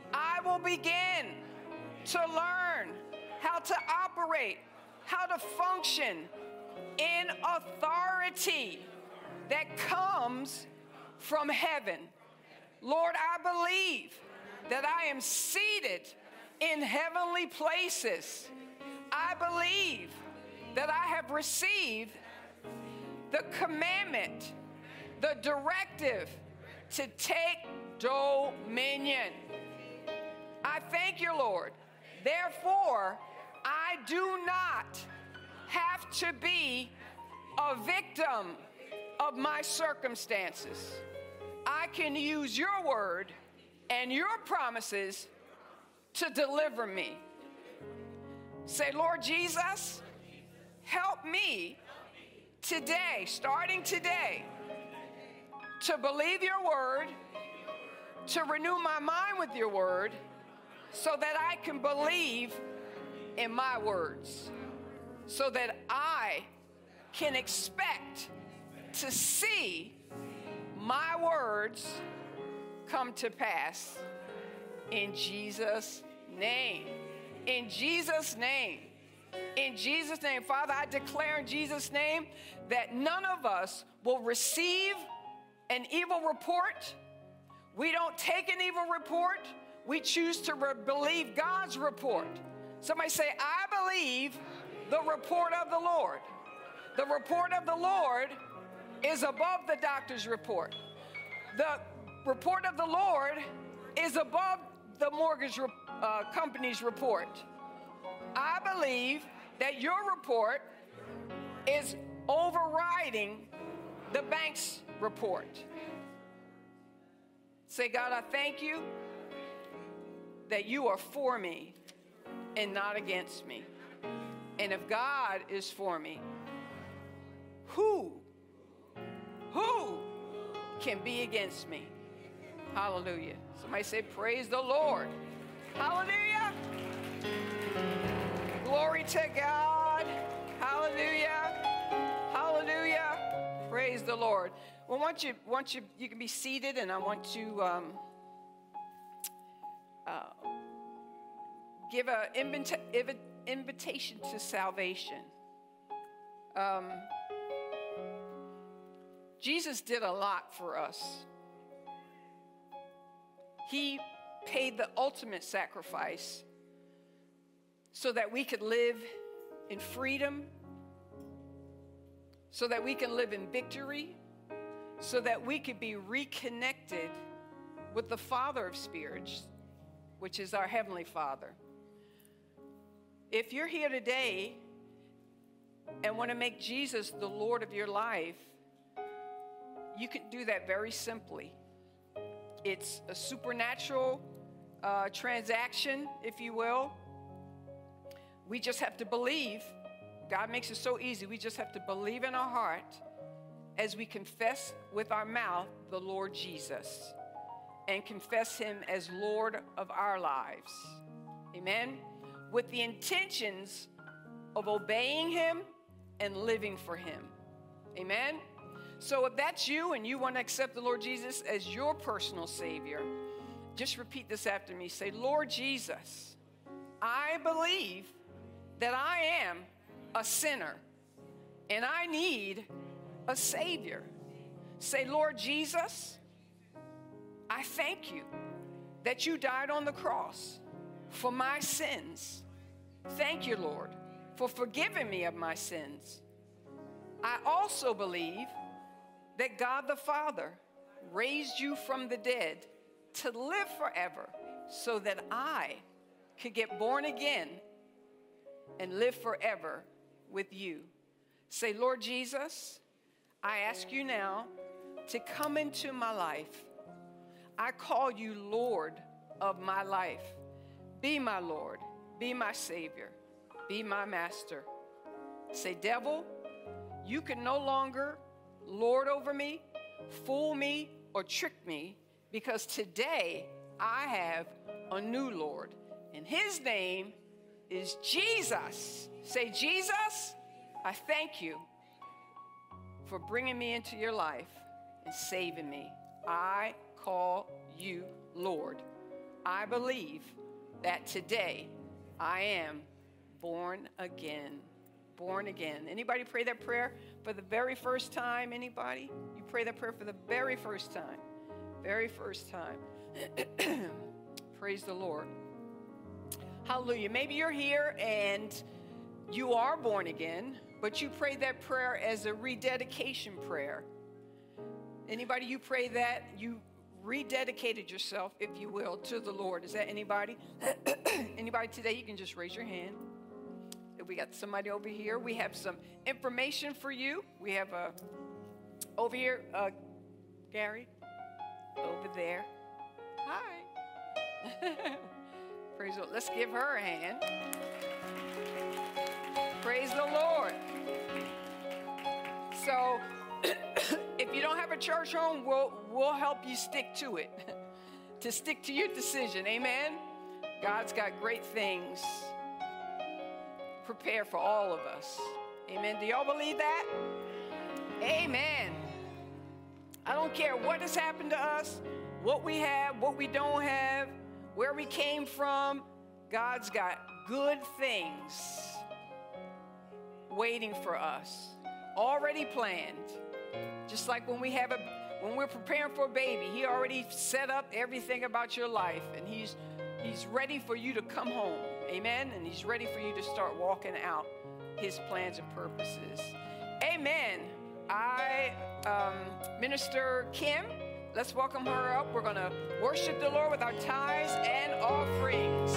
I will begin to learn how to operate, how to function in authority that comes from heaven. Lord, I believe that I am seated in heavenly places. I believe that I have received the commandment, the directive to take dominion. I thank you, Lord. Therefore, I do not have to be a victim of my circumstances. I can use your word and your promises to deliver me. Say, Lord Jesus, help me today, starting today, to believe your word, to renew my mind with your word, so that I can believe in my words, so that I can expect to see my words come to pass in Jesus' name. In Jesus' name. In Jesus' name. Father, I declare in Jesus' name that none of us will receive an evil report. We don't take an evil report. We choose to re- believe God's report. Somebody say, I believe the report of the Lord. The report of the Lord is above the doctor's report. The report of the Lord is above the mortgage re- uh, company's report. I believe that your report is overriding the bank's report. Say, God, I thank you that you are for me and not against me. And if God is for me, who, who can be against me? Hallelujah. Somebody say, praise the Lord. Hallelujah. Glory to God. Hallelujah. Hallelujah. Praise the Lord. Well, once you, once you, you can be seated, and I want to um, uh, give an invita- invitation to salvation. Um, Jesus did a lot for us. He paid the ultimate sacrifice so that we could live in freedom, so that we can live in victory, so that we could be reconnected with the Father of spirits, which is our Heavenly Father. If you're here today and want to make Jesus the Lord of your life, you can do that very simply. It's a supernatural uh, transaction, if you will. We just have to believe. God makes it so easy. We just have to believe in our heart as we confess with our mouth the Lord Jesus and confess him as Lord of our lives. Amen? With the intentions of obeying him and living for him. Amen? So if that's you and you want to accept the Lord Jesus as your personal Savior, just repeat this after me. Say, Lord Jesus, I believe that I am a sinner and I need a Savior. Say, Lord Jesus, I thank you that you died on the cross for my sins. Thank you, Lord, for forgiving me of my sins. I also believe that God the Father raised you from the dead to live forever so that I could get born again and live forever with you. Say, Lord Jesus, I ask you now to come into my life. I call you Lord of my life. Be my Lord, be my Savior, be my Master. Say, devil, you can no longer lord over me, fool me, or trick me, because today I have a new Lord, and his name is Jesus. Say, Jesus, I thank you for bringing me into your life and saving me. I call you Lord. I believe that today I am born again. Born again. Anybody pray that prayer for the very first time? Anybody? You pray that prayer for the very first time. Very first time. Praise the Lord. Hallelujah. Maybe you're here and you are born again, but you prayed that prayer as a rededication prayer. Anybody, you pray that, you rededicated yourself, if you will, to the Lord. Is that anybody? Anybody today? You can just raise your hand. We got somebody over here. We have some information for you. We have a, over here, uh, Gary, over there. Hi. Praise the Lord. Let's give her a hand. Praise the Lord. So, if you don't have a church home, we'll, we'll help you stick to it. To stick to your decision. Amen? God's got great things prepared for all of us. Amen. Do y'all believe that? Amen. I don't care what has happened to us, what we have, what we don't have, where we came from. God's got good things waiting for us, already planned. Just like when we have a, when we're preparing for a baby, He already set up everything about your life, and He's He's ready for you to come home. Amen. And He's ready for you to start walking out His plans and purposes. Amen. I, um, Minister Kim, let's welcome her up. We're going to worship the Lord with our tithes and offerings.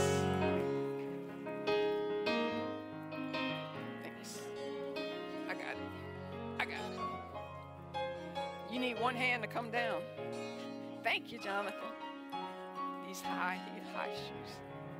Thanks. I got it. I got it. You need one hand to come down. Thank you, Jonathan. These high, high shoes.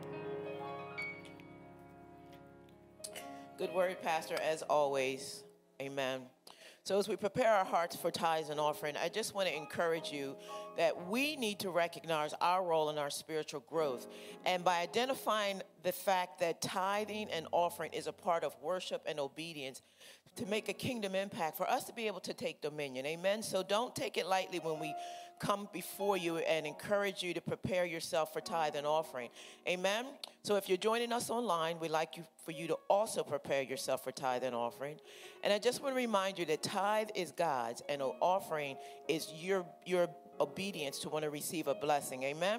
Good word, Pastor, as always. Amen. So as we prepare our hearts for tithes and offering, I just want to encourage you that we need to recognize our role in our spiritual growth. And by identifying the fact that tithing and offering is a part of worship and obedience to make a kingdom impact, for us to be able to take dominion. Amen. So don't take it lightly when we come before you and encourage you to prepare yourself for tithe and offering. Amen. So if you're joining us online, we'd like you for you to also prepare yourself for tithe and offering. And I just want to remind you that tithe is God's and an offering is your your obedience to want to receive a blessing. Amen.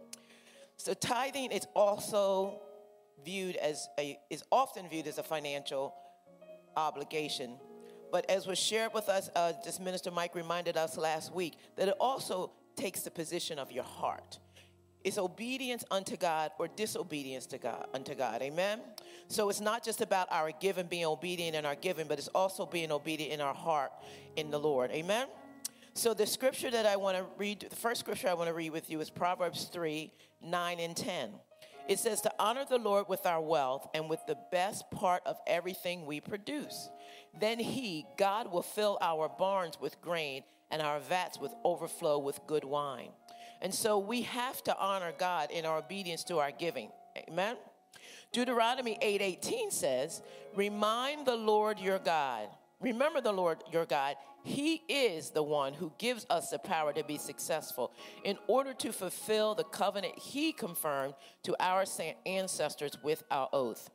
So tithing is also viewed as a is often viewed as a financial obligation. But as was shared with us, uh, just Minister Mike reminded us last week, that it also takes the position of your heart. It's obedience unto God or disobedience to God, unto God. Amen? So it's not just about our giving, being obedient in our giving, but it's also being obedient in our heart in the Lord. Amen? So the scripture that I want to read, the first scripture I want to read with you is Proverbs three, nine and ten. It says to honor the Lord with our wealth and with the best part of everything we produce. Then he, God, will fill our barns with grain and our vats with overflow with good wine. And so we have to honor God in our obedience to our giving. Amen. Deuteronomy eight eighteen says, remind the Lord your God. Remember the Lord your God. He is the one who gives us the power to be successful in order to fulfill the covenant he confirmed to our ancestors with our oath.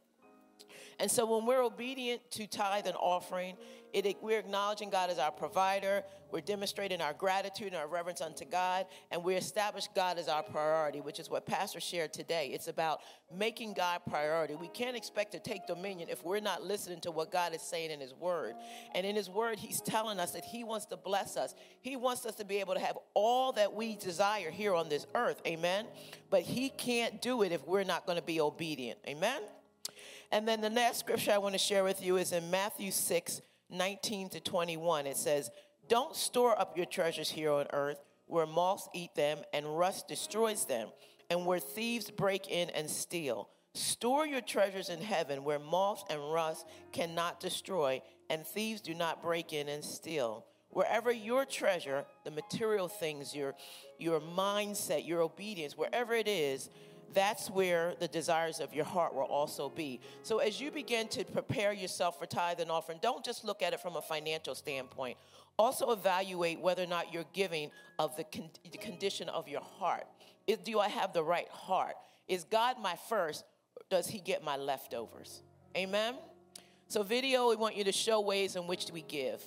And so when we're obedient to tithe and offering, it, we're acknowledging God as our provider, we're demonstrating our gratitude and our reverence unto God, and we establish God as our priority, which is what Pastor shared today. It's about making God priority. We can't expect to take dominion if we're not listening to what God is saying in his word. And in his word, he's telling us that he wants to bless us. He wants us to be able to have all that we desire here on this earth. Amen? But he can't do it if we're not going to be obedient. Amen? And then the next scripture I want to share with you is in Matthew six, nineteen to twenty-one. It says, don't store up your treasures here on earth where moths eat them and rust destroys them and where thieves break in and steal. Store your treasures in heaven where moths and rust cannot destroy and thieves do not break in and steal. Wherever your treasure, the material things, your, your mindset, your obedience, wherever it is, that's where the desires of your heart will also be. So as you begin to prepare yourself for tithe and offering, don't just look at it from a financial standpoint. Also evaluate whether or not you're giving of the, con- the condition of your heart. Is, do I have the right heart? Is God my first, or does he get my leftovers? Amen? So video, we want you to show ways in which we give.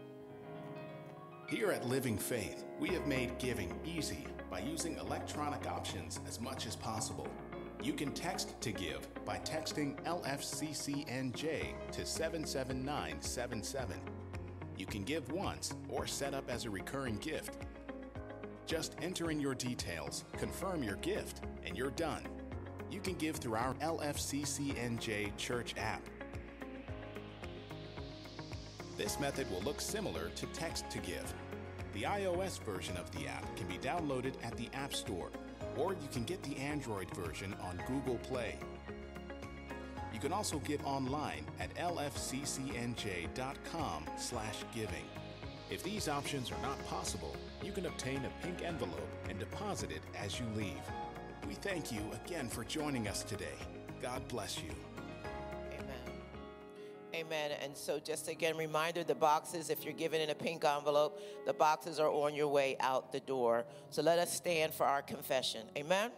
Here at Living Faith, we have made giving easy by using electronic options as much as possible. You can text to give by texting L F C C N J to seven seven nine seven seven. You can give once or set up as a recurring gift. Just enter in your details, confirm your gift, and you're done. You can give through our L F C C N J Church app. This method will look similar to text to give. The iOS version of the app can be downloaded at the App Store, or you can get the Android version on Google Play. You can also give online at L F C C N J dot com slash giving. If these options are not possible, you can obtain a pink envelope and deposit it as you leave. We thank you again for joining us today. God bless you. Amen. And so just again, reminder, the boxes, if you're given in a pink envelope, the boxes are on your way out the door. So let us stand for our confession. Amen.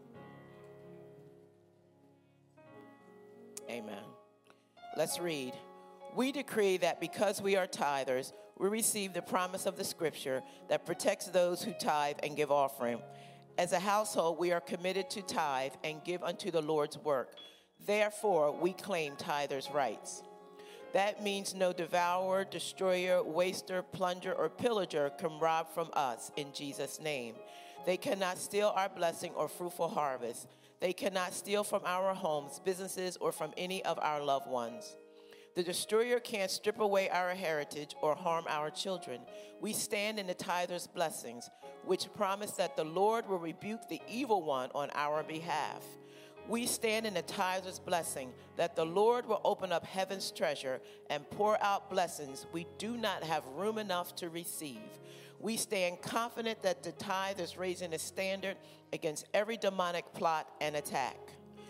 Amen. Let's read. We decree that because we are tithers, we receive the promise of the scripture that protects those who tithe and give offering. As a household, we are committed to tithe and give unto the Lord's work. Therefore, we claim tithers' rights. That means no devourer, destroyer, waster, plunger, or pillager can rob from us in Jesus' name. They cannot steal our blessing or fruitful harvest. They cannot steal from our homes, businesses, or from any of our loved ones. The destroyer can't strip away our heritage or harm our children. We stand in the tither's blessings, which promise that the Lord will rebuke the evil one on our behalf. We stand in the tither's blessing that the Lord will open up heaven's treasure and pour out blessings we do not have room enough to receive. We stand confident that the tithe is raising a standard against every demonic plot and attack.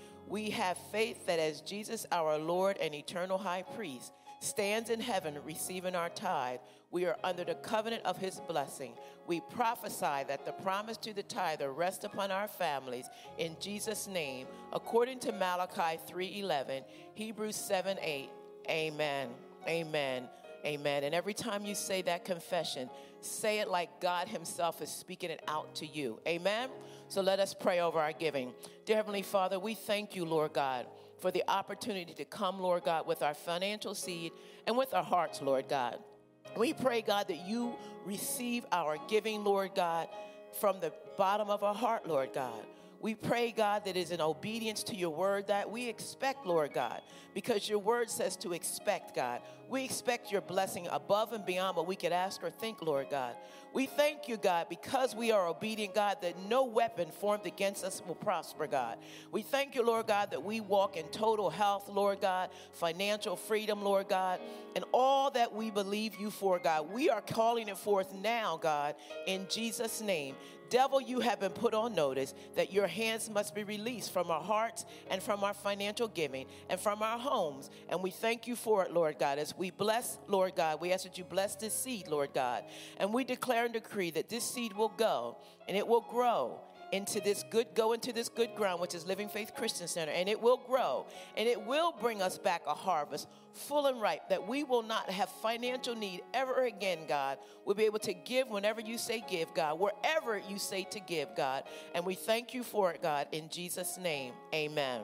We have faith that as Jesus, our Lord and eternal high priest, stands in heaven receiving our tithe, we are under the covenant of his blessing. We prophesy that the promise to the tither rests upon our families in Jesus' name, according to Malachi three eleven, Hebrews seven eight. Amen. Amen. Amen. And every time you say that confession, say it like God himself is speaking it out to you. Amen. So let us pray over our giving. Dear Heavenly Father, we thank you, Lord God, for the opportunity to come, Lord God, with our financial seed and with our hearts, Lord God. We pray, God, that you receive our giving, Lord God, from the bottom of our heart, Lord God. We pray, God, that is in obedience to your word that we expect, Lord God, because your word says to expect, God. We expect your blessing above and beyond what we could ask or think, Lord God. We thank you, God, because we are obedient, God, that no weapon formed against us will prosper, God. We thank you, Lord God, that we walk in total health, Lord God, financial freedom, Lord God, and all that we believe you for, God. We are calling it forth now, God, in Jesus' name. Devil, you have been put on notice that your hands must be released from our hearts and from our financial giving and from our homes. And we thank you for it, Lord God. As we bless, Lord God, we ask that you bless this seed, Lord God. And we declare and decree that this seed will go and it will grow into this good, go into this good ground, which is Living Faith Christian Center, and it will grow, and it will bring us back a harvest full and ripe, that we will not have financial need ever again, God. We'll be able to give whenever you say give, God, wherever you say to give, God, and we thank you for it, God, in Jesus' name, amen.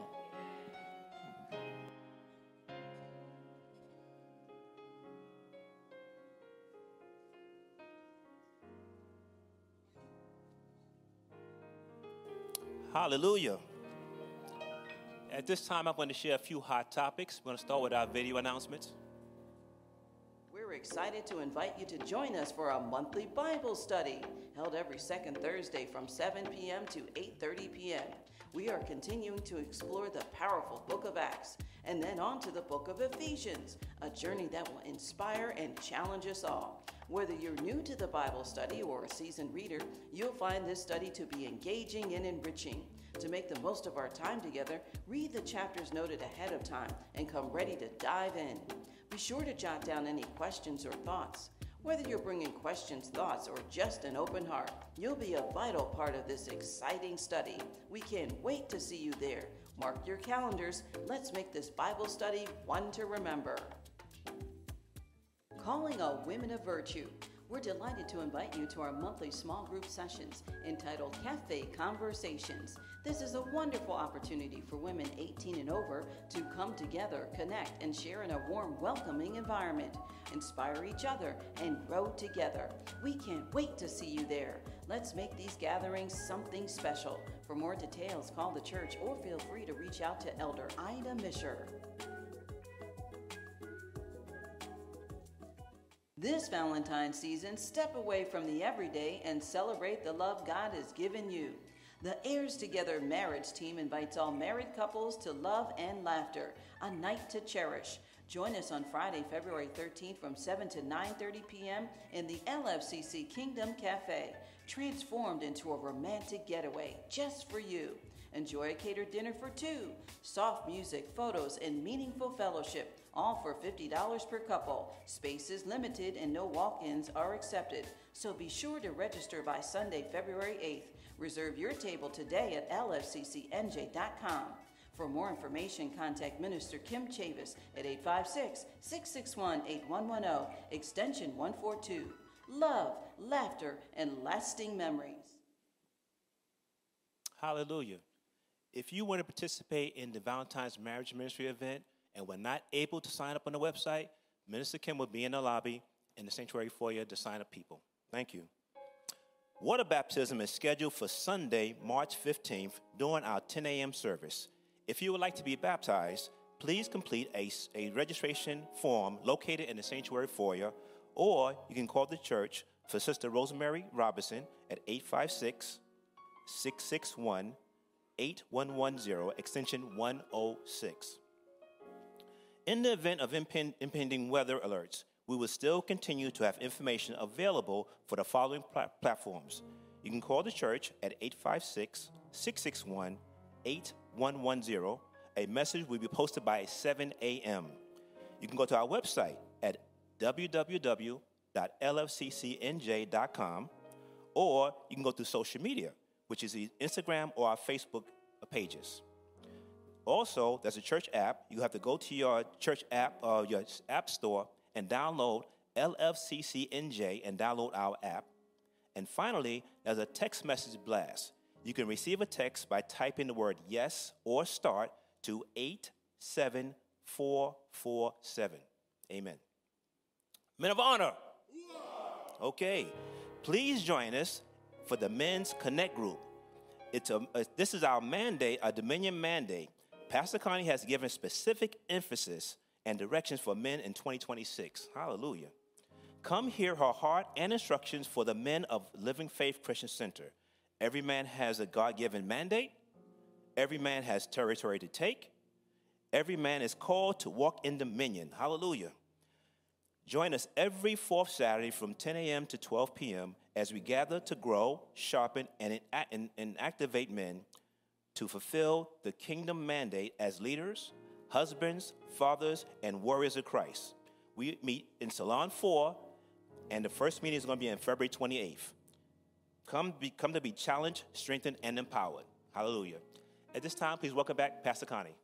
Hallelujah. At this time, I'm going to share a few hot topics. We're going to start with our video announcements. We're excited to invite you to join us for our monthly Bible study, held every second Thursday from seven p.m. to eight thirty p.m. We are continuing to explore the powerful book of Acts, and then on to the book of Ephesians, a journey that will inspire and challenge us all. Whether you're new to the Bible study or a seasoned reader, you'll find this study to be engaging and enriching. To make the most of our time together, read the chapters noted ahead of time and come ready to dive in. Be sure to jot down any questions or thoughts. Whether you're bringing questions, thoughts, or just an open heart, you'll be a vital part of this exciting study. We can't wait to see you there. Mark your calendars. Let's make this Bible study one to remember. Calling all women of virtue. We're delighted to invite you to our monthly small group sessions entitled Cafe Conversations. This is a wonderful opportunity for women eighteen and over to come together, connect, and share in a warm, welcoming environment. Inspire each other and grow together. We can't wait to see you there. Let's make these gatherings something special. For more details, call the church or feel free to reach out to Elder Ida Misher. This Valentine's season, step away from the everyday and celebrate the love God has given you. The Heirs Together Marriage Team invites all married couples to love and laughter, a night to cherish. Join us on Friday, February thirteenth from seven to nine thirty p.m. in the L F C C Kingdom Cafe, transformed into a romantic getaway just for you. Enjoy a catered dinner for two, soft music, photos, and meaningful fellowship, all for fifty dollars per couple. Space is limited and no walk-ins are accepted, so be sure to register by Sunday, February eighth. Reserve your table today at L F C C N J dot com. For more information, contact Minister Kim Chavis at eight five six, six six one, eight one one zero, extension one forty-two. Love, laughter, and lasting memories. Hallelujah. If you want to participate in the Valentine's Marriage Ministry event and were not able to sign up on the website, Minister Kim will be in the lobby in the sanctuary foyer to sign up people. Thank you. Water baptism is scheduled for Sunday, March fifteenth during our ten a.m. service. If you would like to be baptized, please complete a, a registration form located in the sanctuary foyer, or you can call the church for Sister Rosemary Robinson at eight five six, six six one, eight one one zero, extension one oh six. In the event of impend, impending weather alerts, we will still continue to have information available for the following pla- platforms. You can call the church at eight five six, six six one, eight one one zero. A message will be posted by seven a.m. You can go to our website at w w w dot l f c c n j dot com, or you can go to social media, which is Instagram or our Facebook pages. Also, there's a church app. You have to go to your church app, uh, your app store, and download L F C C N J and download our app. And finally, there's a text message blast. You can receive a text by typing the word yes or start to eight seven four four seven. Amen. Men of honor. Okay. Please join us for the Men's Connect Group. It's a, a, this is our mandate, our Dominion mandate. Pastor Connie has given specific emphasis and directions for men in twenty twenty-six. Hallelujah. Come hear her heart and instructions for the men of Living Faith Christian Center. Every man has a God-given mandate. Every man has territory to take. Every man is called to walk in dominion. Hallelujah. Join us every fourth Saturday from ten a.m. to twelve p.m. as we gather to grow, sharpen, and, and, and activate men to fulfill the kingdom mandate as leaders, husbands, fathers, and warriors of Christ. We meet in Salon four, and the first meeting is going to be on February twenty-eighth. Come, be, come to be challenged, strengthened, and empowered. Hallelujah. At this time, please welcome back Pastor Connie.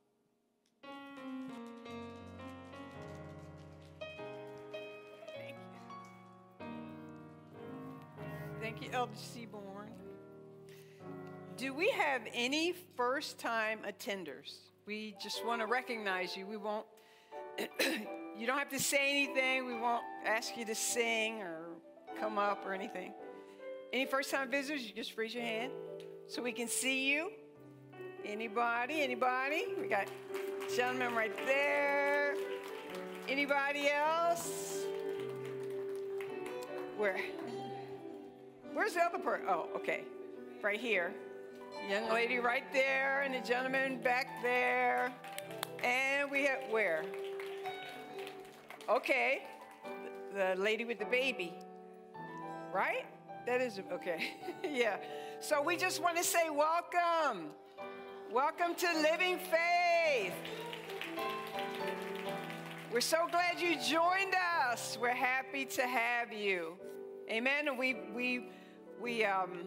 Thank you. Thank you, Elder Seaborn. Do we have any first-time attenders? We just want to recognize you. We won't, you don't have to say anything. We won't ask you to sing or come up or anything. Any first-time visitors, you just raise your hand so we can see you. Anybody? Anybody? We got a gentleman right there. Anybody else? Where? Where's the other person? Oh, okay. Right here. Young lady right there, and the gentleman back there. And we have, where? Okay. The lady with the baby. Right? That is, okay. Yeah. So we just want to say welcome. Welcome to Living Faith. We're so glad you joined us. We're happy to have you. Amen. And we we we um,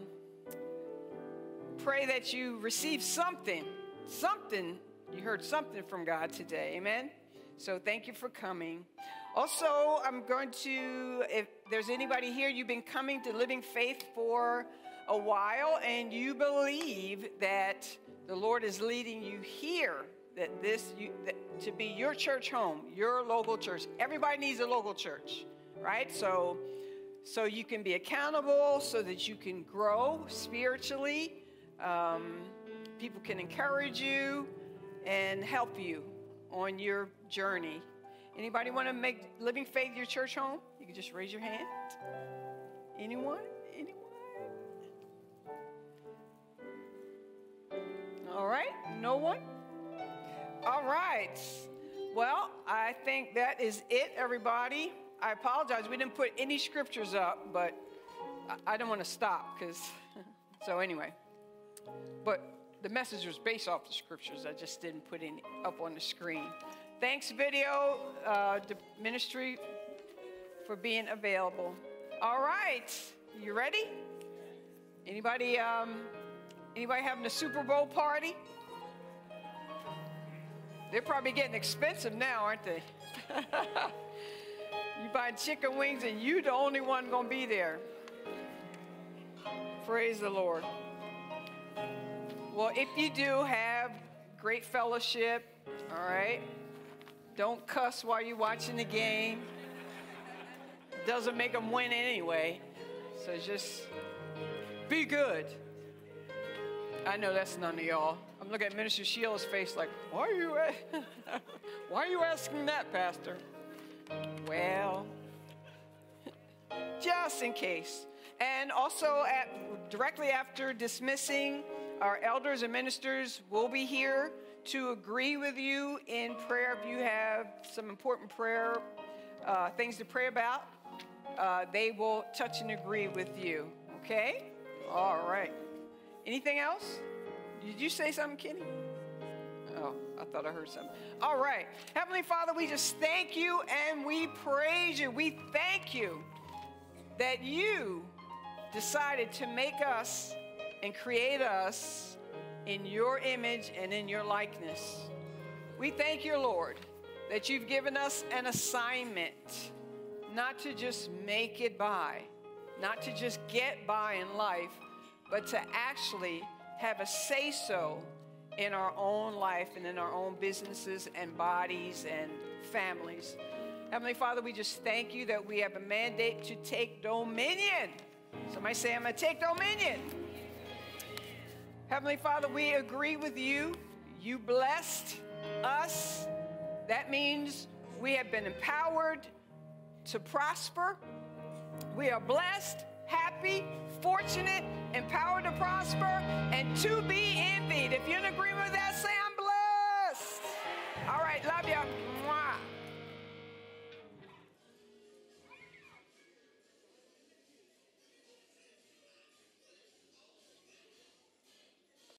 pray that you receive something, something. You heard something from God today. Amen. So thank you for coming. Also, I'm going to, if there's anybody here, you've been coming to Living Faith for a while, and you believe that the Lord is leading you here, that this you, that, to be your church home, your local church. Everybody needs a local church, right? So, so you can be accountable, so that you can grow spiritually. Um, people can encourage you and help you on your journey. Anybody want to make Living Faith your church home? You can just raise your hand. Anyone? Anyone? All right. No one? All right. Well, I think that is it, everybody. I apologize. We didn't put any scriptures up, but I, I don't want to stop because, so anyway. But the message was based off the scriptures. I just didn't put any up on the screen. Thanks, video uh, the ministry, for being available. All right, you ready? Anybody, um, anybody having a Super Bowl party? They're probably getting expensive now, aren't they? You buying chicken wings and you the only one gonna be there. Praise the Lord. Well, if you do have great fellowship, all right, don't cuss while you're watching the game. Doesn't make them win anyway. So just be good. I know that's none of y'all. I'm looking at Minister Sheila's face like, why are you, why are you asking that, Pastor? Well, just in case. And also, at, directly after dismissing, our elders and ministers will be here to agree with you in prayer. If you have some important prayer, uh, things to pray about, uh, they will touch and agree with you. Okay? All right. Anything else? Did you say something, Kenny? Oh, I thought I heard something. All right. Heavenly Father, we just thank you and we praise you. We thank you that you decided to make us and create us in your image and in your likeness. We thank you, Lord, that you've given us an assignment, not to just make it by, not to just get by in life, but to actually have a say-so in our own life and in our own businesses and bodies and families. Heavenly Father, we just thank you that we have a mandate to take dominion. Somebody say, I'm going to take dominion. Heavenly Father, we agree with you. You blessed us. That means we have been empowered to prosper. We are blessed, happy, fortunate, empowered to prosper, and to be envied. If you're in agreement with that, say, I'm blessed. All right, love you. Mwah.